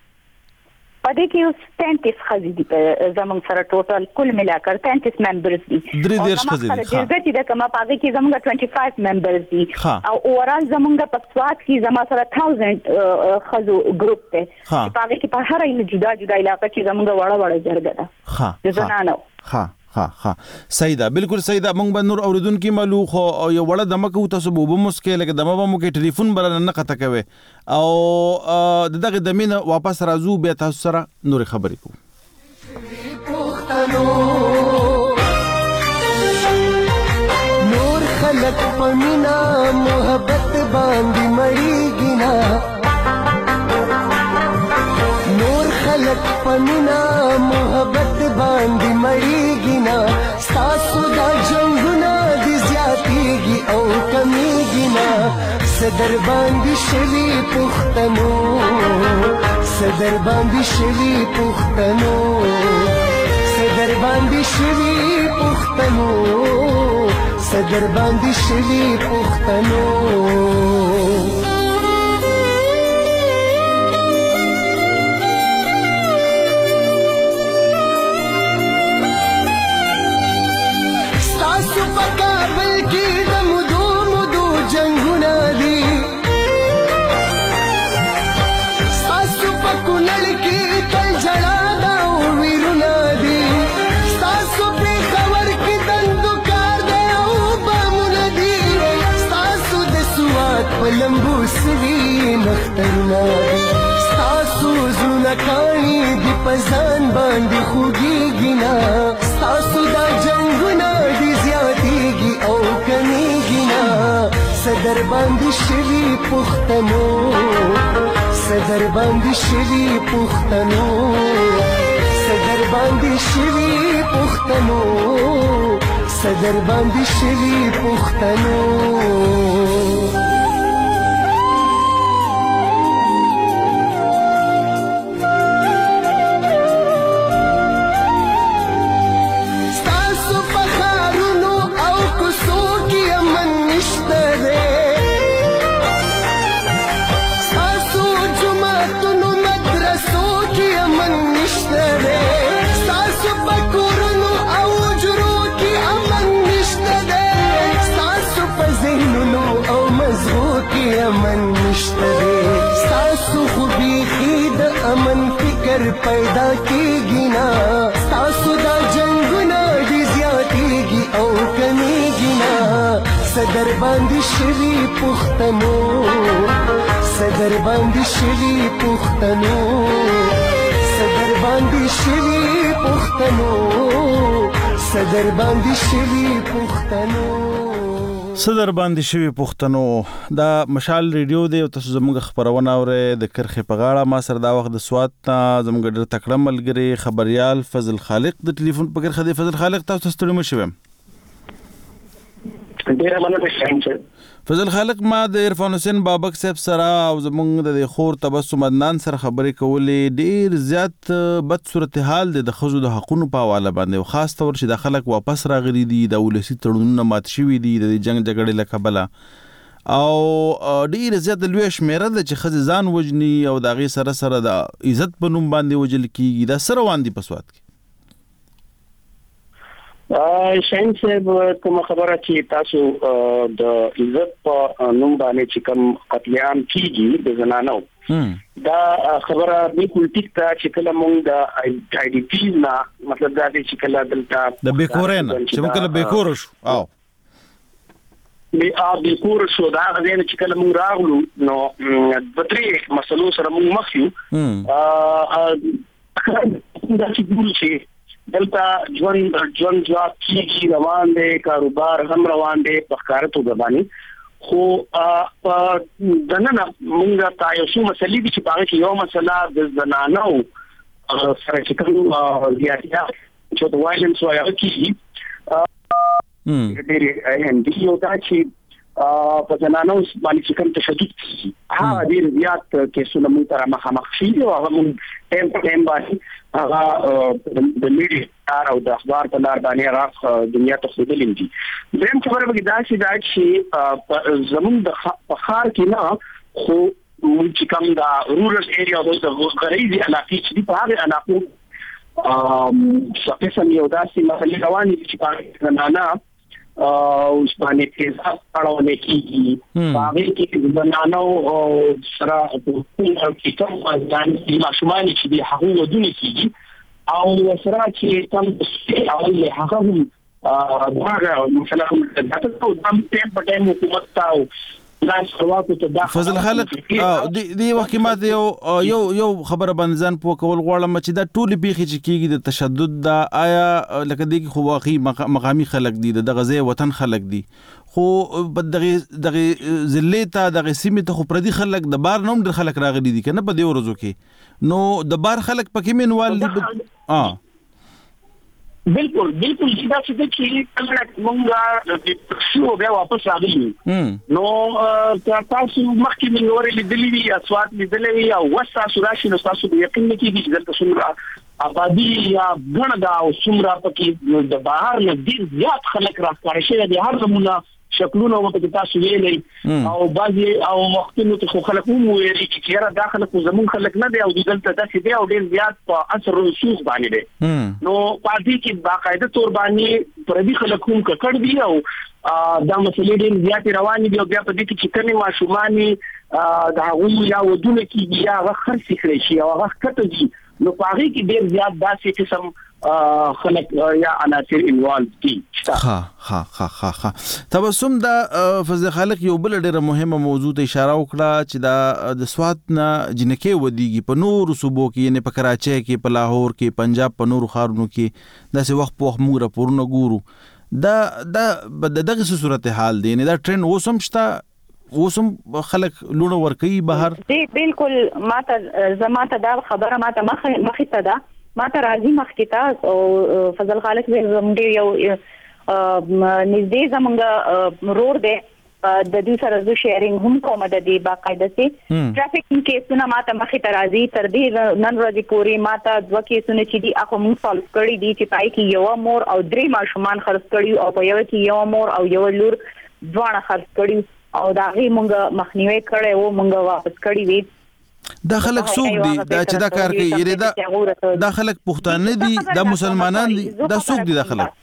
پدې کې اوس 33 خزي دي زموږ سره ټوټل کل ملا کر 33 ممبرز دي درې خزي دي ها د دې کومه پاګه کې زموږ 25 ممبرز دي او اورال زموږ په سواد کې زموږ سره 1000 خزو ګروپ ته پاګه کې په هر یو جدا جدا علاقې کې زموږ وړه جرګه ده ها زنانو ها سیدا بالکل سیدا مونږ به نور اوریدونکو ملو خو یو وړه دمکه تاسو به مشکل لکه دمه به مو کې ټلیفون بل نه قطه کوي او دغه دمینه واپس راځو به تاسو سره نور خبرې کوو نور خلق پمینا محبت باندې مړیږي نا نور خلق پمینا محبت باندې مړیږي نا تاسو دا جنگونه دي زیاتېږي او کمیږي نا صدر باندې شوي پښتنو صدر باندې شوي پښتنو صدر باندې شوي پښتنو صدر باندې شوي پښتنو ستاسو زونه کانی دی پزان باندې خوږیږي نا ستاسو دا جنگونه دی زیاتېږي او کمیږي نا صدر باندې شوي پښتنو صدر باندې شوي پښتنو صدر باندې شوي پښتنو صدر باندې شوي پښتنو پیدا کیږي نا تاسو دا جنگونه دي زیاتېږي او کمیږي نا صدر باندې شوي پښتنو صدر باندې شوي پښتنو صدر باندې شوي پښتنو صدر باندې شوي پښتنو صدر باندې شوي پښتنو دا مشال ریډیو دی او تاسو زموږ خبرونه اورئ د کرخې په غاړه. ما سره دا وخت د سوات زموږ ډېر تکړه ملګری خبريال فضل خالق د ټلیفون په کرخه دی. فضل خالق تاسو ستړي مشئ. ډېر مننه شم فضل خالق. ما د عرفان حسین بابک صاحب سره او زموږ د خور تبسم عدنان سره خبرې کولې. ډېر زیات بد صورتحال دی د ښځو د حقونو په حواله باندې او خاص طور چې د خلک واپس راغلي دي د ولسي تړونونه مات شوي دي د جنگ جګړې له کبله او ډېر زیات لوی شمیره ده چې ښځې ځان وجني او د هغې سره سره د عزت په نوم باندې وجل کېږي. دا څه روان دي په سوات کې؟ شاین صاحب کومه خبره چې تاسو د عزت په نوم باندې چې کوم قتل عام کیږي د زنانو دا خبره بالکل ټیک ده چې کله موږ د آی ډي پی نه مطلب دا دی چې کله دلته د بیکورن چې موږ کله بیکور شو او بیکور شو دا غوښنه چې کله موږ راغلو نو د درې مسلو سره موږ مخ یو دا چې ګورو چې دلته ژوند کیږي روان دی کاروبار هم روان دی په ښکاره توګه باندې خو دننه موږ ته یو څه مسلې دي چې په هغه کې یو مسله د زنانو سره چې کوم زیاتیا چې د وایلنس وایي کیږي ډېر اهم دي یو دا چې په زنانو باندې چې کوم تشدد کیږي هغه ډېر زیات کیسونه موږ ته مخامخ شي او هغه موږ ټیم باندې هغه د میډیا او د اخبار په لار باندې راځي دنیا ته خودلې دي. زم خبره به دا چې زموږ د خار کې نه خو چې کوم دا رورل ایریا د غریزي علاقې چې په هغه علاقو څه سم یو داسې مسلې روانې چې په نه اوس باندې تیزاب اړول کېږي هغه کې د نانو سره په کې کوم ځان د ماشومان چې د هغو ودونه کېږي او سره چې کوم او له هغه هم دا مثلا کوم د ټیم په ټیم حکومت تاو فضل خالق دی وخت ما یو خبره باندې ځان پوه کول غواړم چې دا ټول پیخي چې کېږي د تشدد دا آیا لکه دی خو واقعي مقامي خلک دي د غزه وطن خلک دي خو دغه ضلع دغه سیمه ته خو پردي خلک د بار نوم ډېر خلک راغلي دي کنه په دې ورځو کې نو د بار خلک پکې منوال دي بالکل چې دا چې کله موږ شو بیا واپس راغلی نو تاسو مخکې موږ ورلې دلی اسوات لیدلې او وسه سوراشي نو تاسو یقین نه کیږي چې دلته څومره آبادی یا غنډه او څومره پکې د بهر نه ډیر زیات خلک راځي چې د هر زمونه شکلونه وته تاسو ویلې او بعضي او وختونو ته خلک هم ویلي چې چیرې داخله کو زمون خلک نه دی او دلته داسې دی او ډیر زیات په اثر رسوخ باندې دی نو پاتې کې باقاعده تور باندې پردي خلک هم کړ دي او دا مسلې ډیر زیات روانې دي او بیا په دې کې چې کني ماشوماني دا غو یا ودونه کې بیا غخر سکري شي او غخ کته دي نو پاره کې ډیر زیات داسې قسم خلک یا عناصر انوالو دي. ها تبسم دا فضل خالق یو بل ډیره مهمه موضوع ته اشاره وکړه چې دا د سوات نه جنکه ودیږي په نور صوبو کې یعنی په کراچۍ کې په لاهور کې پنجاب په نور خارونو کې داسې وخت په موږ راپورونه ګورو دا دغه صورتحال دی یعنی دا ټرند اوسم شته اوسم خلک لونه ورکی بهر دی بالکل ماته دا خبره ماته مخې ته ده ماته راځي مخکې ته او فضل خالق زموږ یو نږدې زموږ رور دی د دې سره زو شیرینګ هم کوم د دې باقاعده سي ټرافیک کیسونه ماته مخې ته راځي تر دې نن ورځې پورې ماته دوه کیسونه چې دي هغه مون سالو کړی دي چې پای کې یو مور او درې ماشومان خرڅ کړي او په یو کې یو مور او یو لور ځوان خرڅ کړي او دا غي مونږ مخنیوي کړي او مونږ واپس کړي وي دا خلک څوک دي دا چې دا کار کوي یره دا خلک پښتانه دي دا مسلمانان دي دا څوک دي دا خلک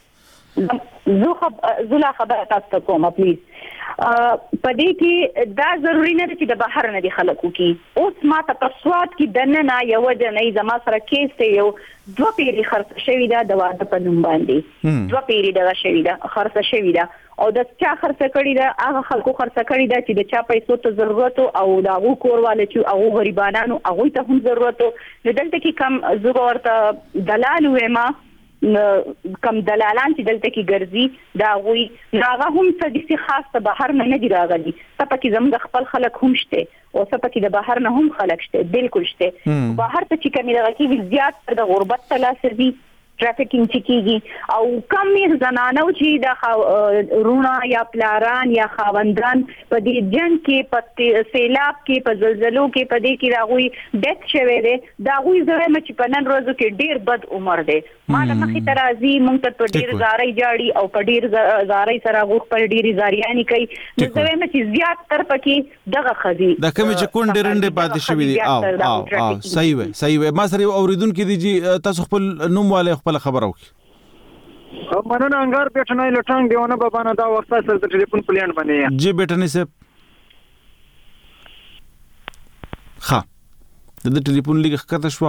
زه خبره تاسو کوم پلیز پدې کې دا ضروری نه چې د بهر نه دي خلکو کې اوس ماته په سواد کې دنه نه یو د نه زما سره کیس ته یو دوه پیری خرڅ شوی دا د واده په نوم باندې دوه پیری دغه شوی دا خرڅ شوی دا او د چا خرڅ کړی دا هغه خلکو خرڅ کړی دا چې د چا پیسو ته ضرورت او دا هغه کورواله چې هغه غریبانو هغه ته هم ضرورت نو دلته کې کم زه ورته دلال وېما کم دلالان چې دلته کې ګرځي دا وی هغه هم څه خاص ته بهر نه دی راغلي سپکه زموږ خپل خلک هم شته او سپکه د بهر نه هم خلک شته بالکل شته بهر ته چې کمی راغلي زیات د غربت تلاسر دي ټرافیکینګ چکیږي او کم یې زنانو چې د رونا یا پلاران یا خاوندان په دې جنگ کې په سیلاب کې په زلزلو کې په دې کې راغوي ډیث شوه دي دا غوي زره مچ په نن ورځو کې ډیر بد عمر دي مال مخې ترازی مونږ ته په ډیر زاري جاړي او په ډیر زاري سره غوښ په ډیر زاریانی کوي نو زره مچ زیات تر پکې دغه خدي دا کوم چې کونډه رنده پاتې شوې دي او صحیح وي ما سره اوریدونکو دي تاسو خپل نوم والے خپل خبر وکړئ مننه انګار پیټنای لټنګ دیونه بابا نه دا وخت سره د ټلیفون پلان باندې جی بیٹنی سے ها د ټلیفون لیک کته شو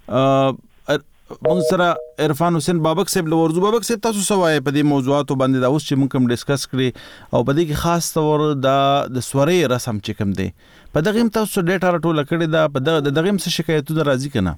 مون سره عرفان حسین بابک صاحب لورزو بابک صاحب تاسو سوای په دې موضوعاتو باندې دا اوس چې مونږ کوم ډیسکس کړی او په دې کې خاص طور د سوري رسم چې کوم دی په دغه تاسو ډیټا راټول کړی دا په دغه څه شکایتونه راځي کنه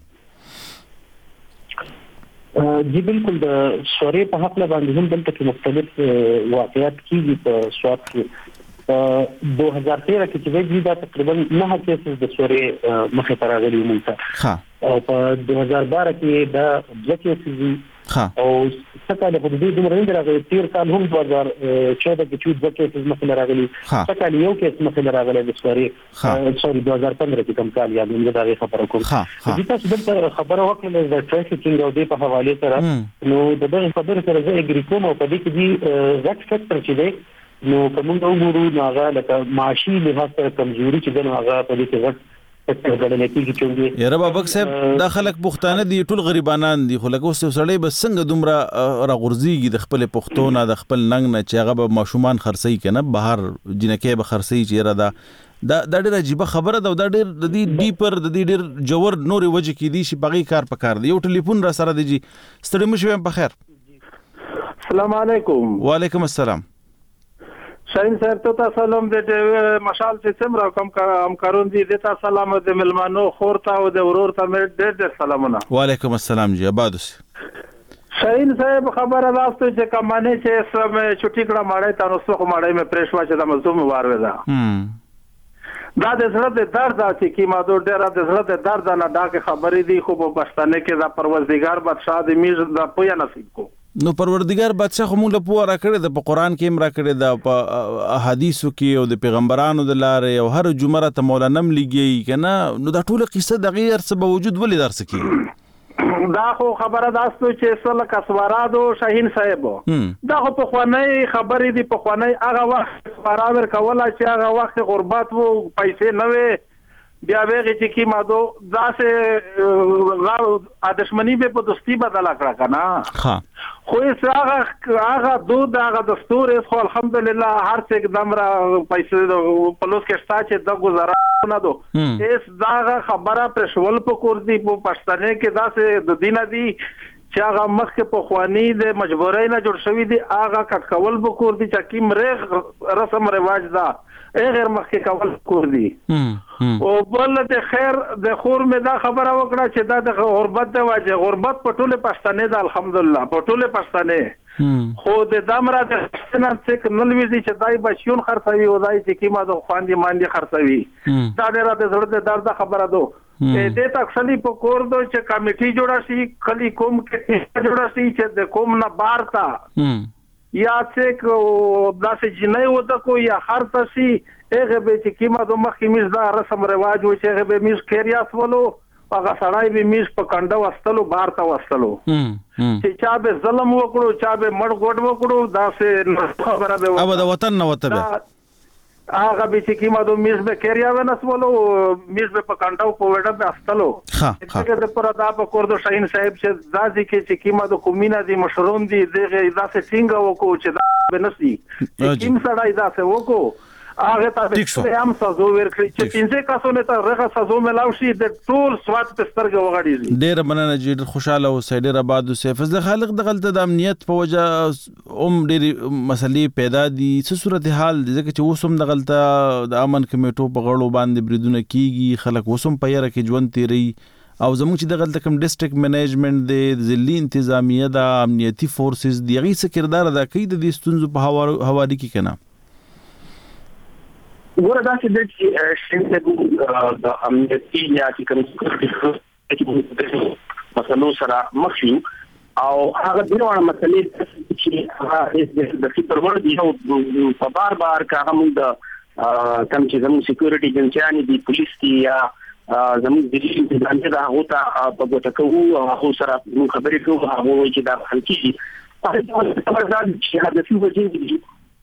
جی بالکل د سوري په حق له باندې هم دلته مختلف واقعیات کیږي په سواد کې 2013 کې چې وایي دا تقریبا 9 کیسز د سوري مخه تر راغلي مونږه او په 2012 کې دا ځکه چې او څنګه د دې دومره نه راغلي تیر کال هم 2014 کې چې ځکه چې مخه راغلي څنګه یو کیس مخه راغلي د سوري 2015 کې کوم کال یا موږ دا خبره کوم چې تاسو دلته خبره وکړه د ټریفیکینګ او د په حواله سره نو د دې خبره سره زه اګری کوم او په دې کې دی غټ فیکټر چې دی نو کوم نو ګورو ناغه لکه معاشي لحاظ سره کمزوري چې دغه هغه په دې کې غټ یاره بابک صاحب دا خلک پښتانه دي ټول غریبانان دي خو لکه اوس سړی بس څنګه دومره راغورځيږي د خپل پښتون د خپل ننګ نه چې هغه به ماشومان خرڅي کنه بهر جنکه به خرڅي چې را دا ډېر عجیب خبره ده دا ډېر د دې ډیپر د دې ډېر جوور نوري وجه کې دي چې باغی کار پکار دی یو ټلیفون را سره دی ستړي مشوم په خیر السلام علیکم وعلیکم السلام شاین صاحب ته سلام د مشال چې څمرا کوم کارون دي د تاسو سلام د ملمانو خورتا او د ورور ته ډېر سلامونه وعلیکم السلام جی آبادوس شاین صاحب خبره راستو چې کمانه چې سم چټی کړه ماړی تاسو خو ماړی مې پرېښوا چې د مزوم واره ده دا د زړه د درد چې کی ما دو ډېر د زړه د درد نه دا خبرې دي خو په پښتنه کې دا پروردگار بادشاہ د میز د پویا نصیب کو نو پروردگار بادشاہ خو موږ له پوره را کړی د قرآن کې امر کړی د احادیثو کې او د پیغمبرانو د لارې او هر جمعه ته مولانا ملګي کنه نو دا ټول قصه د غیر څه به وجود ولې درس کی دا خو خبره داستو چې سل کسوارادو شاهین صاحب دا خو په خواني خبرې دي په خواني هغه وخت برابر کوله چې هغه وخت غربت وو پیسې نه وي بیا ویږي چې کی مادو ځاسه دښمنی به په دوستي بدل کړه کنه ها خو هغه دود هغه دستور خو الحمدلله هر څه اقدام را پیسې په لوس کې شته چې د گزاره نه دو اس دا خبره پر شول په کور دی په پښتنه کې داسې د دینه دی چې هغه مخکې په خواني د مجبورۍ نه جوړ شوی دی هغه کټکول به کور دی چې کیم رسم رواج دا غیر مخکې کول کور دی او بل د خیر د خور مې دا خبره وکړه چې دا د غربت د واجه غربت په ټوله پښتنه ده الحمدلله په ټوله پښتنه خو د دمره د پښتنه څخه نلوي چې دای بچیون خرڅوي او دای چې کیما د خواندې ماندې خرڅوي دا ډېر د زړه د درد خبره ده دې تکسلی په کور دو چې کمیټي جوړه شي کلی کوم کې جوړه شي چې د کوم نه بارتا یا څوک داسې جنۍ وته کو یا خرڅ شي هغه به چې کیما د مخکې میز دا رسم رواج و چې هغه به میز کېریاس ولو هغه سړی به میز په کنده وستلو بارتا وستلو چې چا به ظلم وکړو چا به مړ ګډ وکړو داسې خبره به او د وطن نه وته هغه به چې کیما د میز به کېریا ونسولو میز به په کنده په وړه به استلو چې د پر ادا په کور د شاهین صاحب چې ځي کې چې کیما د کومینه دي مشروم دي دغه داسې څنګه وکړو چې دا به نسی کیم سړی داسې وکړو هغه ته هم سزا ورکړي چې 15 کسونه ته رغه سزا ملاو شي د ټول سواد په سترګه وغړي. ډېر مننه چې خوشاله اوسئ. ډېر آباد اوسئ. فضل خالق دغلته د امنیت په وجه ډېرې مسلې پیدا دي. څه صورتحال دي ځکه چې اوس هم دغلته د امن کمیټو په غړو باندې بریدونه کیږي، خلک اوس هم په یره کې ژوند تیروي او زموږ چې دغلته کوم ډیسټریکټ منیجمنت دی، ضلعي انتظامیه د امنیتي فورسز دی، هغې څه کردار ادا کوي د دې ستونزو په هواري کې که نه؟ ګوره داسې ده چې د امنیتي یا چې کوم مسلو سره مخ یو او هغه دغه مسلې چې هغه د فکر وړ دي او په بار که هغه موږ د کوم چې زموږ سیکورټي ایجنسیانې دي، پولیس دي یا زموږ د دې انتظامیه د هغو ته په ګوته کوو او هغو سره موږ خبرې کوو، هغه وایي چې دا حل کېږي. هغه دا چې هدفي وجې دي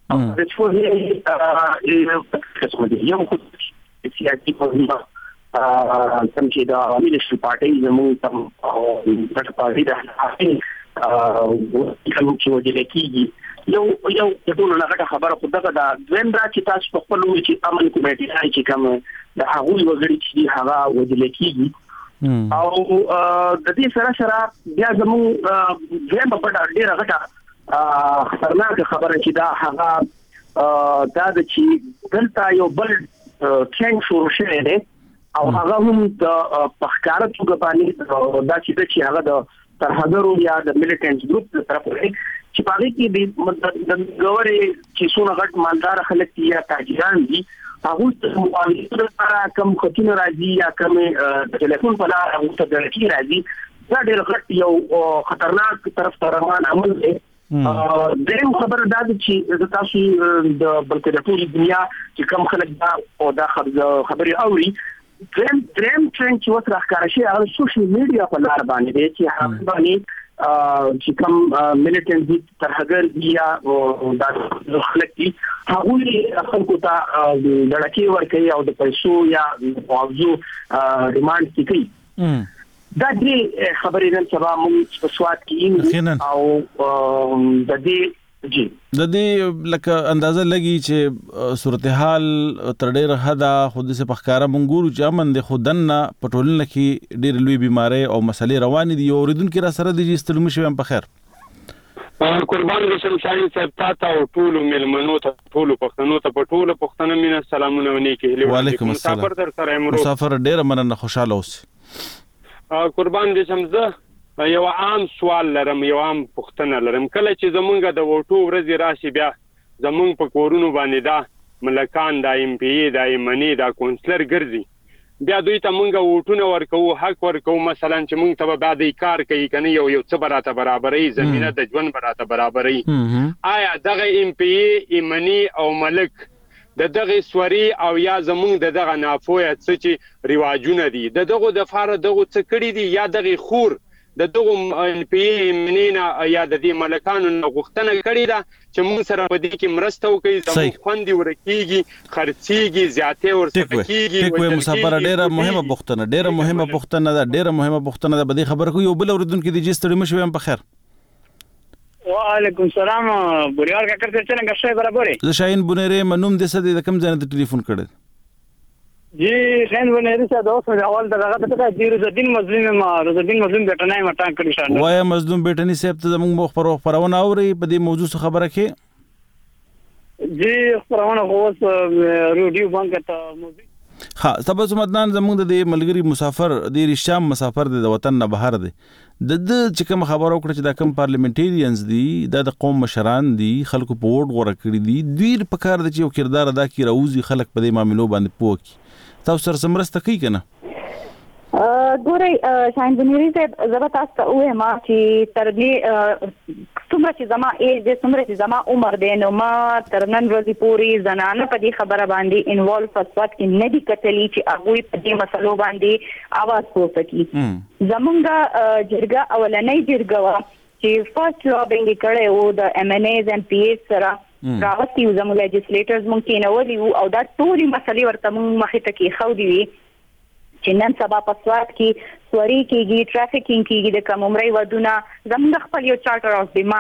یو خو سیاسي پوهنه کوم چې د عوامي نشل پارټۍ زموږ ګټه پارټۍ ده کوم چې وجې کېږي یو د ټولو نه غټه خبره خو دغه ده. دویم دا چې تاسو په خپل وایي چې امن کمیټې چې کوم د هغوی وګړي چې هغه وجل کېږي او د دې سره بیا زموږ دویم په ډېره غټه خطرناکه خبره چې دا هغه دا د چې دلته یو بل ټرینډ شروع شوی دی او هغه هم د په ښکاره توګه باندې دا چې هغه د ترهګرو یا د میلیټنټ ګروپ د طرفه چې په هغې کې د ګورې چې څونه غټ مالدار خلک دي یا تاجران دي، هغوی ته مقاومتو لپاره کوم خطونه راځي یا کوم د ټلیفون په لاره هغوی ته ډړکې راځي. دا ډېر غټ یو خطرناک طرف ته روان عمل دی. دریم خبره دا ده چې تاسو د بلکې د ټولې دنیا چې کوم خلک دا خبرې اوري، دریم ټرینډ چې اوس راښکاره شوی هغه سوشل میډیا په لاره باندې دی چې هغه باندې چې کوم میلیټنټ دي، ترهګر دي یا دا خلک دي، هغوی خلکو ته ډړکې ورکوي او د پیسو یا معاوضو ډیمانډ کوي. دا درې خبرې نن سبا موږ په سواد کې او د دې د دې لکه اندازه لګي چې صورتحال تر ډېره حده خو داسې په ښکاره موږ ګورو چې امن دی، خو دننه په ټولنه کې ډېرې لوی بیمارۍ او مسلې روانې دي. یو اورېدونکي را سره دي چې ستړي مه شئ، هم په خیر. قربان دې شم شاهین صاحب، تا ته او ټولو مېلمنو ته، ټولو پښتنو ته په ټوله پښتنه مینه سلامونه او نیکې هیلې. وعلیکم السلام. مسافر در سره یم. مسافر ډېره مننه، خوشحاله اوسئ. قربان دې شم. زه یو عام سوال لرم، یو عام پوښتنه لرم. کله چې زمونږ د ووټو ورځې راشي، بیا زمونږ په کورونو باندې دا ملکان، دا ایم پی ای، دا ایمنی، دا کونسلر ګرځي، بیا دوی ته مونږ ووټونه ورکوو، حق ورکوو، مثلا چې مونږ ته به بیا دوی کار کوي که نه، یو څه به راته برابروي، زمینه د ژوند به راته برابروي. آیا دغه ایم پی ای، ایمنی او ملک د دغه سوري او یا زمونږ د دغه نافویه څه چې رواجونه دي، د دغو دپاره دغو څه کړي دي، یا دغه خور د دغو پی منینا یا د دې ملکانو نه غوښتنه کړې ده چې موږ سره په دې کې مرسته وکړي، زموږ خوندې ورکېږي، خرڅېږي، زیاتې ورسره کېږي. ټیک وایي مسافره، ډېره مهمه پوښتنه، ډېره مهمه پوښتنه ده، ډېره مهمه پوښتنه ده. په دې خبره کوو. یو بل اورېدونکي دي چې ستړي مه شئ، هم په خیر. وعلیکم السلام. بوریوال کاکړ صاحب څنګه شئ؟ برابر زه شاهین بونیری منوم دې څه دی، د کوم ځای نه ټلیفون کړی؟ جی خین ونهری صاحب، اوس اول دغه ته د روزالدین مظلوم بیٹنای مټان کړی شاله وای مظلوم بیٹنی صاحب ته زموږ خبرونه اوري په دې موضوع څخه خبره کې. جی خبرونه اوس روډیو باندې ته موضوع ها تاسو مدنان زموږ د ملګری مسافر د ریشام مسافر د وطن نه بهر دی، د چې کوم خبرو کړ چې د کوم پارلیمنټریانز دي، د قوم مشران دي، خلکو په ووټ غوړه کړی دي، دوی په کار د چې یو کردار ادا کړي، راوځي خلک په دې معاملو باندې پوه کړي. تاسو سره سمرسته کوي کنه؟ ګورئ شاهین بنيري صاحب، زه به تاسو ته ووایم چې تر دې څومره چې زما ایج دی، څومره چې زما عمر دی، نو ما تر نن ورځې پورې زنانه په دې خبره باندې انوالو په سواد کې نه دي کتلي چې هغوی په دې مسلو باندې اواز پورته کړي. زمونږ جرګه اولنۍ جرګه وه چې فرست لابینګ یې کړی و د ایم این ایز ایم پی ایز سره راوستي وو، زموږ لیجسلیټرز مونږ کېنولي وو او دا ټولې مسلې ورته مونږ مخې ته کېښودې وي چې نن سبا په سواد کې سوري کېږي، ټرافیکینګ کېږي، د کم عمرۍ ودونه، زموږ خپل یو چارټر آف ډیمانډ دی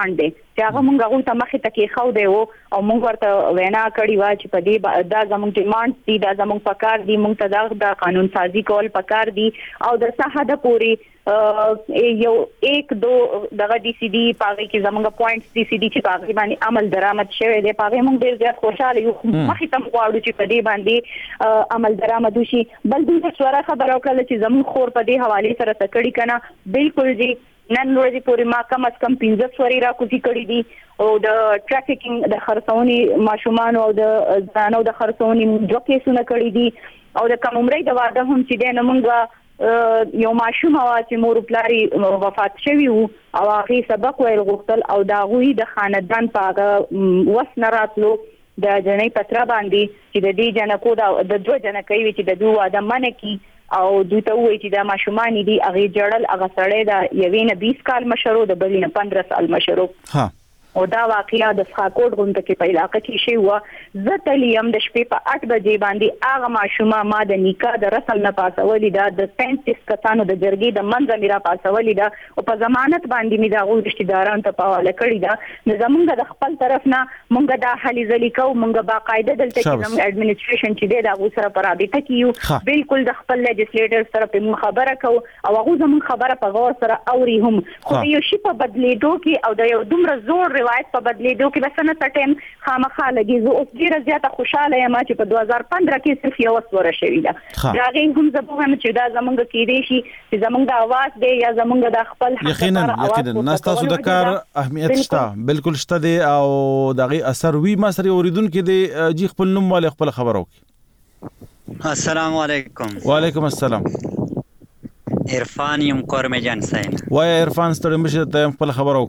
چې هغه مونږ هغه ته مخې ته کې خو دی او مونږ ورته وینا کړی و چې په دې دا زموږ ډیمانډ دي دا زموږ پکار دي مونږ ته دا قانون سازي کول پکار دي او د صحه پوری یو 1-2 دغه ډي سي ډي پاغي کې زموږ پوینټس ډي سي ډي چې پاغي باندې عمل درآمد شوی دی پاغي مونږ ډیر زیات خوشاله یو مخې ته غواړو چې په دې باندې عمل درآمد وشي بل دغه سوره خبر او کله چې زموږ خور په دې حواله سره تکړی کنه بالکل جی نن ورځې پورې ما کم از کم 15 سوري را کوزي کړی دي او د ټرافیکینګ د خرڅونی ماشومان او د ځانو د خرڅونی دوه کیسونه کړی دي او د کم عمرې د واده هم چې د نمونګه یو ماشوم وا چې مور پلاری وفات شوی او هغه سبق ویل غوښتل او دا غوي د خاندان پاغه وسنه راتلو د جنې پتر باندې چې د دې جنکو د دوه جنکې وی چې د دوه واده منکی او دوی ته وایي چې دا ماشومان دي هغه جړل هغه سړی دا یوې نه 20 کال مشرو د بلې نه 15 سال مشرو ها او دا واقعیا د سخاکوټ غونډه کې په علاقې کې شی و زه تلیم د شپې په 8 بجې باندې هغه ماشومه ما د نکاح د رسل نه پاسولې دا د 35 کسانو د جرګې د منځ میرا پاسولې دا او په ضمانت باندې می دا غو رشتہداران ته پاواله کړی دا زمونږ د خپل طرف نه مونږ دا حل ځلی کو مونږ باقاعده دلته کې زموږ اډمنستریشن چې دا غو سره پرابطه کیو بالکل د خپل لیجسلیټر سره په خبره کو او هغه زموږ خبره په غور سره اوري هم خو یو شی په بدلیدو کې او د یو دومره زور روایت په بدلیدو کې بس نه ټایم خامخا لګي زه اوس ډیره زیاته خوشاله یم چې په 2015 کې صرف یو وسوره شوې ده دا غي هم زه په هم چې دا زمونږ کې دی شي چې زمونږ د आवाज دی یا زمونږ د خپل یقینا ناس تاسو د کار اهمیت شته بالکل شته دی او دغه اثر وی ما سره اوریدونکو دی جی خپل نوم والے خپل خبرو السلام علیکم وعلیکم السلام عرفان یم قرمه جان سین وای عرفان ستړي مشه ته خپل خبرو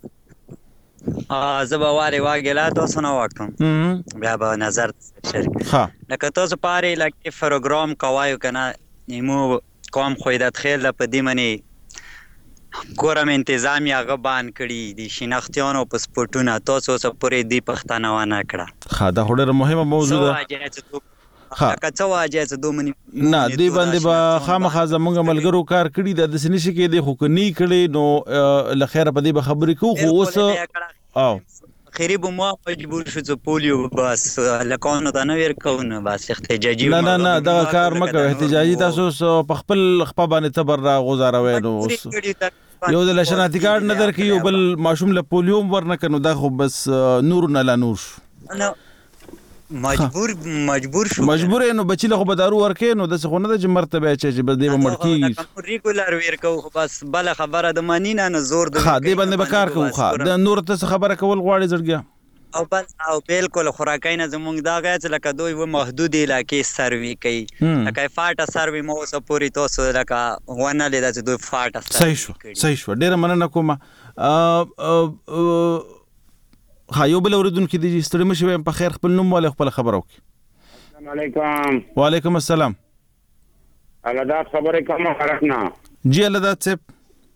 زبواري واګلا تاسو نه وختم بیا به نظر شریک ها لکه تاسو پاره لکه پروګرام کوایو کنه نیمو کوم خویدت خیل په دې منی ګورم انتظامی هغه بان کړي دي شناختیانو پاسپورتونه تاسو سره پورې دی پښتانه ونه کړه ها دا ډېر مهمه موضوع ده لکه څه واجه څه 2 منی نه دی باندې با خامخا زمونږ ملګرو کار کړي د سنشي کې دی خو کني کړي نو لخيره په دې خبرې کو خو اوس او خیری به ما مجبور شو چې پولیو بس لکانو ته نه ور کوونه بس احتجاجي نه دا کار مکه احتجاجي تاسو په خپل خپه باندې تبر را غزاروي نو یو د لشناتی کارت نه درکې یو بل ماشوم له پولیو ورنه کنو دا خو بس نور نه لا نور مجبور شو نو بچی له خو بدارو ورکې نو د څه خونه د مرتبه چې بس دی مړ کیږي ریګولر ویر کو بس بل خبره د مانینا نه زور د ها دی باندې بکار کو ها د نور ته خبره کول غواړي زړګیا او بس او بالکل خوراکاینه زمونږ دا غاڅ لکه دوی و محدود علاقې سروي کوي لکه فاټه سروي مو سه پوری تاسو لکه ونه لیدا چې دوی فاټه صحیح شو ډیر مننه کوم ها یو بل اوریدونکو دي ستړي مشه په خیر خپل نوم ولې خپل خبرو السلام علیکم وعلیکم السلام الادات خبره کوم خرافنا جی الادات صاحب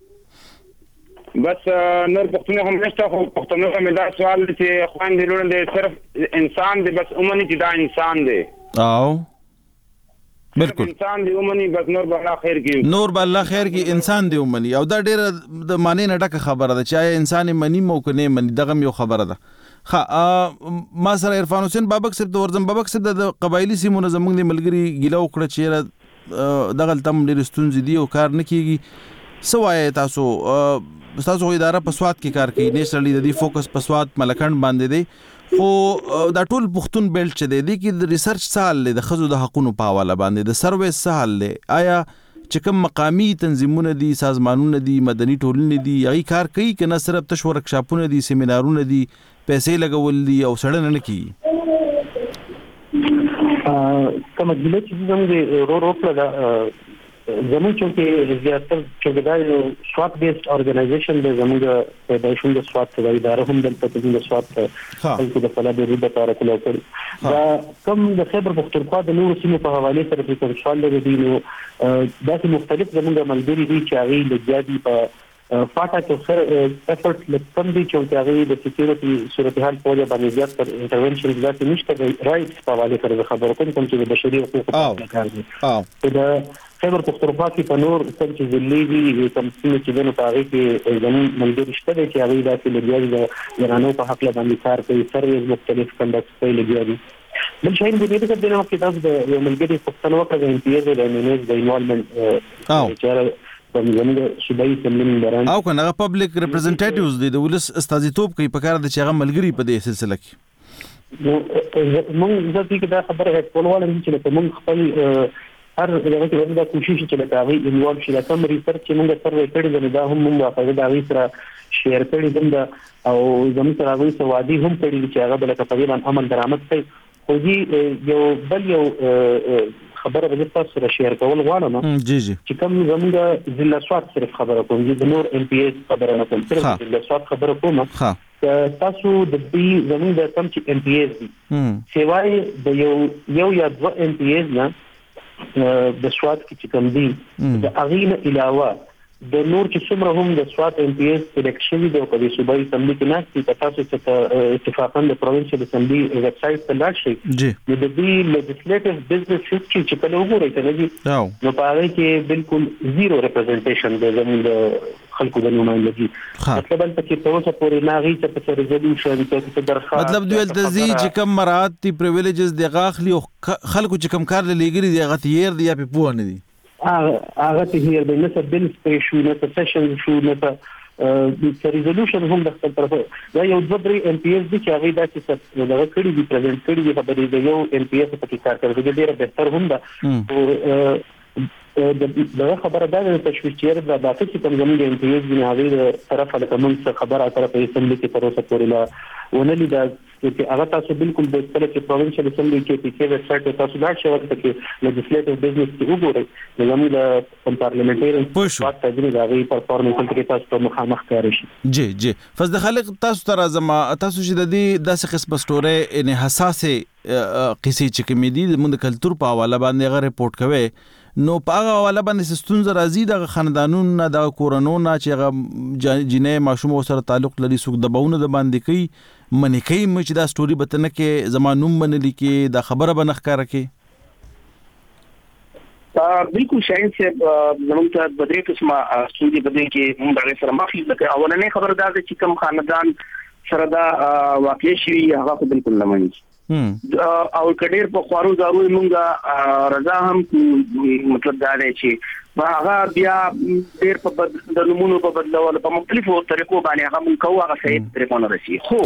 بس نور پښتون هم نشته خو پښتون هم دا سوال چې خوان دي لور دي صرف انسان دي بس عمومي چې دا انسان دي او بالکل انسان دی عمومي بس نور بالله خیر کی نور بالله خیر کی انسان دی عمومي او دا ډیر د معنی نه ډکه خبره ده چې انسان منی مو کنه منی دغه یو خبره ده ما سره عرفان حسین بابک صاحب د ورزم بابک صاحب د قبایلی سیمونو زمونږ د ملګری ګیله وکړه چې دغه تم ډیر ستونزې دی او کار نه کیږي سوای تاسو اداره په سواد کې کار کوي نېشنلی د دې فوکس په سواد ملکند باندې دی خو دا ټول پښتون بیلټ چې دی کې د ریسرچ سال د خزو د حقونو په حواله باندې د سرویس سال دی آیا چې کوم مقامی تنظیمونه دي سازمانونه دي مدني ټولنې دي هغه کار کوي کنه صرف تش ورکشاپونه دي سیمینارونه دي پیسې لګول دي او سړنه نه کوي کوم د چې زموږ رو په زموږ چې زیاتره چې دا یو سوات بیسډ اورګنایزیشن د زموږ د شوند سوات د اداره هم د سوات خلکو د فلا د روډ لپاره کولو کړی دا کوم د خبر پښتونخوا د نورو سیمو په حواله سره په کنټرول لري دي نو داسې مختلف زموږ ملګری دي چې هغه لګیادي په فاټا کې سره افورت لکم دي چې هغه د سکیورټي صورتحال په اړه باندې زیات تر انټرونشن ځکه نشته د رائټس په حواله سره خبرو کوم چې د بشري حقوقو په اړه کار دي دا خیبر پختونخوا کې په نور کوم چې ضلعي دي کوم چې دنه په هغه کې زمون ملګری شته چې هغه داسې لګیاري د زنانو په حق باندې کار کوي سرویز مختلف کنډکټ کوي لګیاري بل شاین د دې په دنه کې تاسو د یو ملګری پښتنو کې د امپیز او د منیج د انوالمنت چې زموږ صوبایي سملین بران او کنه پبلک ریپرزنټیټیوز دي د ولس استازیتوب کوي په کار د چې هغه ملګری په دې سلسله کې موږ ځکه دا خبره کولواله چې موږ خپل هر دغه کې دا کوشش چې دا غي انوالو شي دا کوم ریسرچ چې موږ سره کړی دا هم موږ په دا غي سره شیر کړی دا او زموږ سره غوي سوادي هم کړی چې هغه بل تقریبا عمل درآمد کوي خو دې یو بل یو خبره به تاسو سره شیر کول غواړم جی چې کوم زموږ ضلع سواد صرف خبره کوم چې نور ام پی ایس خبره نه کوم صرف ضلع سواد خبره کوم تاسو د دې زموږ د کم چې ام پی ایس دي سیوای د یو یا دو ام پی ایس نه د سواد کې چې کوم دي د اغینه علاوه د نور چې څومره هم د سواد ام پی ایس الیکشن دی په دې صوبایي اسمبلی کې نه چې تاسو ته اتفاقاً د پروینشل اسمبلی ویب سټ ته لاړ شئ د دې لیجسلیټیو بزنس هیستوري چې کله وګورئ ته نو په هغه کې بالکل زیرو ریپرزنټیشن د زموږ خلکو د نمائندګي مطلب چې تاسو پورې نه غي چې ریزولوشن ته درخواست مطلب دوی التزی چې کم مراد تی پریویلیجز دی غاخلی او خلکو چې کم کار لګری دی هغه تیر دی یا په پوه نه دي هغه ته هیر به نه بل سپیشل نه سیشن شو نه د ریزولوشن هم د خپل طرف دا یو ځبري ام پی ایس دي چې هغه داسې دغه کړي دي پریزنټ کړي دي خبرې دی یو ام پی ایس په کې کار کوي ډیره بهتر هم ده دا خبره ده چې تشویش چیرې د باقي چې کوم زموږ ام پی ایس دي هغه طرفه د کوم څه خبره طرف یې سم دي چې تر اوسه پورې لا ونلي دا چې هغه تاسو بالکل د کله چې پروینشل اسمبلی کې پی کې ویب سټ تاسو دا شوه چې لیجسلیټیو بزنس کې وګورئ زموږ د پارلیمنټریان پوښتنه تدریج راغی پرفارمنس کې تاسو ته مخامخ کاری شي جی فز د خلک تاسو تر ازما تاسو چې د دې داسې قسم سټوري ان حساسه قصې چې کمیدي د مونږ کلچر په حواله باندې غو ریپورت کوي نو په هغه حواله باندې ستونزه راځي د خاندانونو نه د کورونو چې هغه جنې ماشوم سره تعلق لري سوق دباونه د باندې کوي منی کوي چې دا سټوري بتنه کې زمانوم منلی کې دا خبره بنخ کار کوي بالکل شاید چې زموږ ته بدري قسمه سټوري بدري کې موږ هغه سره مخې لکه اولنې خبردار چې کوم خاندان سره دا واقع شي هغه بالکل نه مانی او کډیر په خوارو زارو موږ رضا هم مطلب دا دی چې هغه بیا ډیر په د نمونو په بدلول په مختلفو طریقو باندې هغه موږ کوو هغه صحیح طریقو نه رسي خو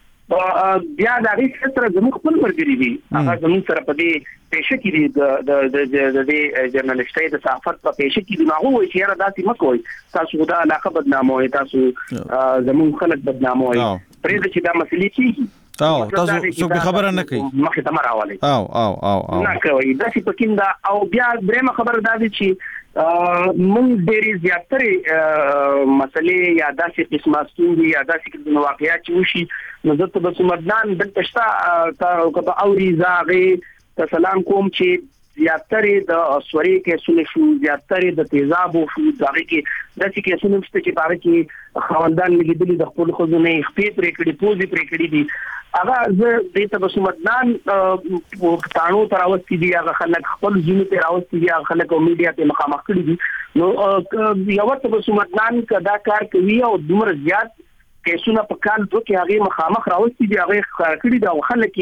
بیا دا هیڅ سره زموږ خپل مرګري دي هغه زموږ سره په دې پېښه کې دي د جرنالستۍ د صحافت په پېښه کې دي هغه وایي چې را داسې مکوئ تاسو دا علاقه بدناموي تاسو زموږ خلک بدناموي پرې چې دا مسلې کیږي تاسو څوک خبره نه کوي مخه تمر حواله او نه کوي دا چې پکیندا او بیا درېمه خبره دا دي چې مونږ ډېری زیاتره مسلې یا داسې قسمه ستونزې یا داسې واقعیات چې وشي نو زه په سمدان د پښتا کبه اوري زاغه سلام کوم چې زیاتره د اسوري کې سونه شو زیاتره د تیزاب شو ځکه کې داسې کې سونه چې پاره کې خواندان لګیدلي د خپل خزونه خپې پرې کړي پوزي پرې کړي دي هغه زه د تبسمدان تانو تراوستي دي هغه خلک خپل ځینې تراوستي دي هغه خلک میډیا ته مخامخ کړي دي نو یو تبسمدان کدا کار کوي او دومره زیات کیسونه په کال دوه کې هغه مخامخ راوستي دي هغه کړي دا خلک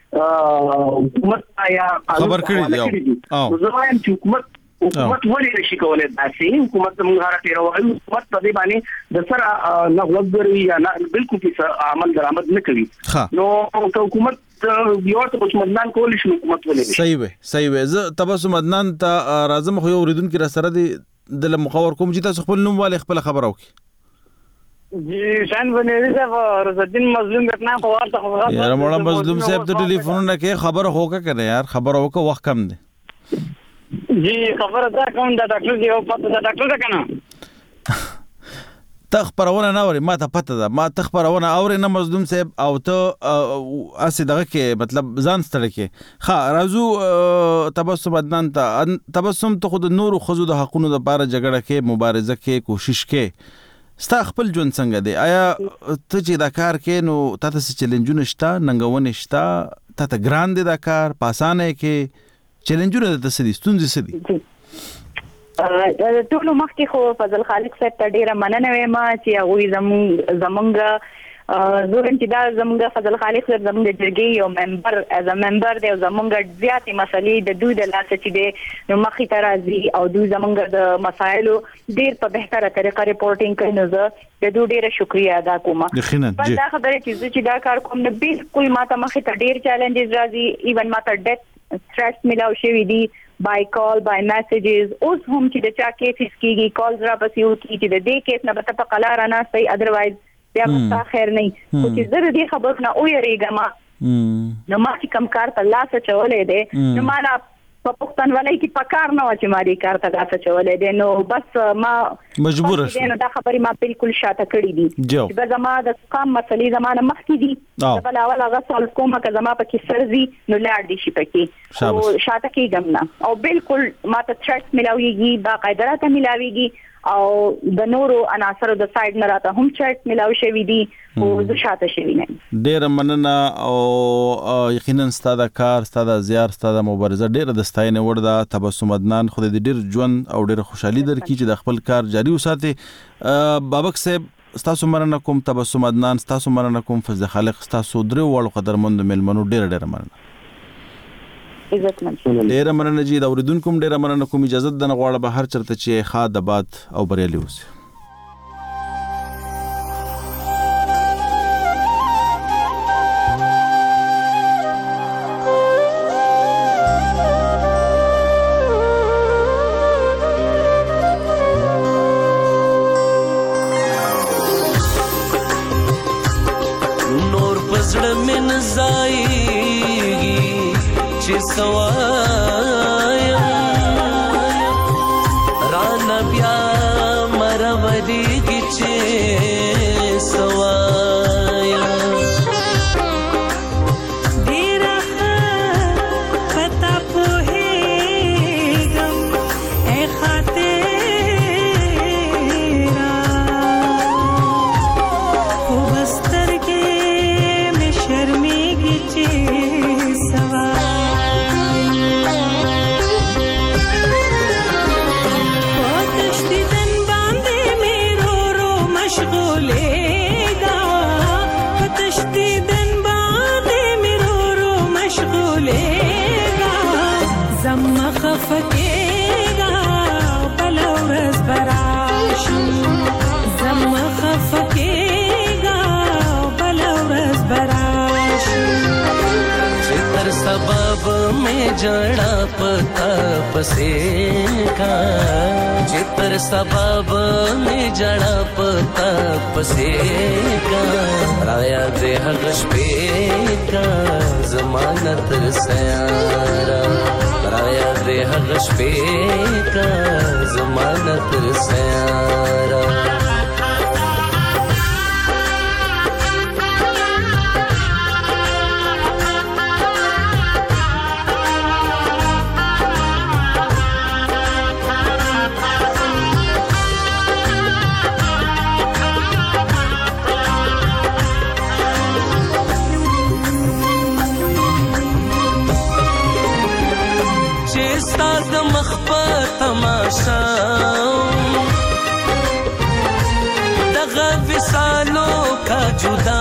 حکومت یا خبر کړی دی او زه وایم چې حکومت ولې نشي کولای داسې حکومت موږ هغه پیروي حکومت په دې باندې د سره نه وګوري یا نه بالکل هیڅ عمل درآمد نه کوي نو حکومت یو ته مدنان کول شي حکومت ولې صحیح وي زه تبسم مدنان ته راځم خو یو اوریدونکو را سره دی د مخاور کوم چې تاسو خپل نوم والي خپل خبر اوکي جی شان بنيري صاحب رزدين مظلوم غټنا په ورته خبره یار مولا مظلوم صاحب ته ټلیفون نه کې خبر هوکا کنه یار خبر هوکا وخت کم دی جی خبر دا کوم دا ډاکټر دی او پته دا ډاکټر دا کنه تخبرونه نه اوري ما ته پته ده ما تخبرونه اوري نه مظلوم صاحب او ته اسی دغه کې مطلب ځان ستړي کې ها رازو تبسم عدنان ته تبسم ته خود نور خزو د حقونو د بار جګړه کې مبارزه کې کوشش کې ستا خپل ژوند څنګه دی آیا ته چې دا کار کې نو تاسو څه چیلنجونه شته ننګونه شته ته ګران دی دا کار پاسانه کې چیلنجونه د تاسو دي ستونزې څه دي ټول مخکې خو فضل خالق صاحب ته ډیره مننه وایم چې هغه زمونږ زورن چې دا زمونږ فضل خالق صاحب زمونږ جرګې یو ممبر از ممبر دی او زمونږ زیاتې مسلې د دوی د لاسه چې دی نو مخې ته راځي او دوی زمونږ د مسایلو ډیر په بهتره طریقه ریپورټینګ کوي. نو زه د دوی ډیره شکریا ادا کوم. بس دا خبره چې دا کار کوم نو بالکل ماته مخې ته ډیر چیلنجز راځي. ایون ماته ډیت ثریټس ملاو شوي دي by call by messages. اوس هم چې د چا کیسز کیږي کالز را پسې وکړي چې د دې کیس نه به په قلاره نه سي ادروایز بیا مستا خیر نه خو چې زه دې خبر نه او یریګم نو ما چې کم کار ته لاس چولې دي نو ما په پښتونولۍ کې پکار نه و چې ما دې کار ته لاس چولې دي نو بس ما مجبور شم نو دا خبرې ما بالکل شاته کړې دي چې زما د کم مسلې زمانه مخکې دي بل اول هغه سوال کومه که زما پکې سرزي نو لاړ دي شي پکې او شاته کېږم نه او بالکل ما ته ثریټس ملاويږي باقاعده راته ملاويږي او د نورو عناصرو د سایډ نه راته هم چټ ملاوي شوی دي او زه شاته شوی نه. ډیر مننه او یقینا ستاسو کار ستاسو زیار ستاسو مبارزه ډیر د ستاینې وړ ده. تبسم عدنان خو د ډیر ژوند او ډیر خوشحالي درکې چې د خپل کار جاری وساتي. بابک صاحب ستاسو مننه کوم. تبسم عدنان ستاسو مننه کوم. فضل خالق ستاسو درو وړو قدرمند ملمنو ډیر مننه. ډیر مننه جی دا اوریدونکو ډیر مننه کوم. اجازه ده نه غواړم به هر چرته چې خاد آباد او بریالي اوسئ. نور پزړه من زایږي چې سوایم رانا بیا مرمریږي چې سوایم ډېره ښه پتا پوهېږم ای خاطره خو بسترګې مې شرمېږي چې सबब में जड़ा पता पसे का चित्र सबब में जड़ा पता पसे का राया दे हगश पे का जमानत सयारा राया दे हगश पे का जमानत सयारा दगा विसालो का जुदा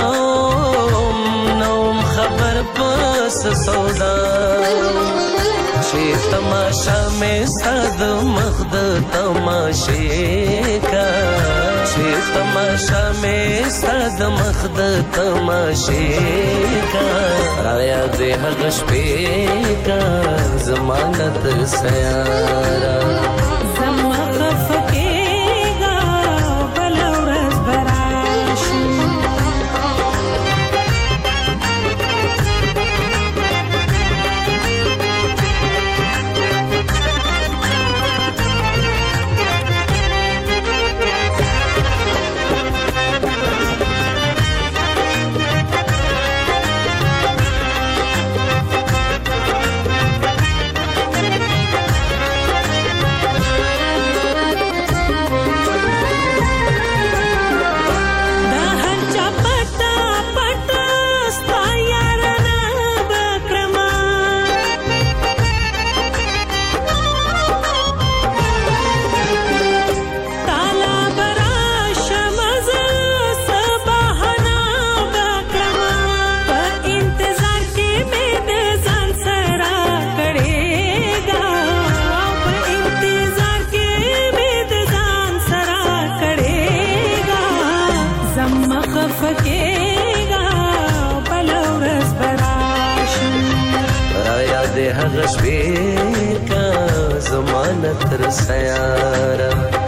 नौम खबर बस सौदा शे तमाशा में सद मखद तमाशे का शे तमाशा में सद मखद तमाशे का राया दे हगश पे का जमानत सयारा کا زمانه تر سیاره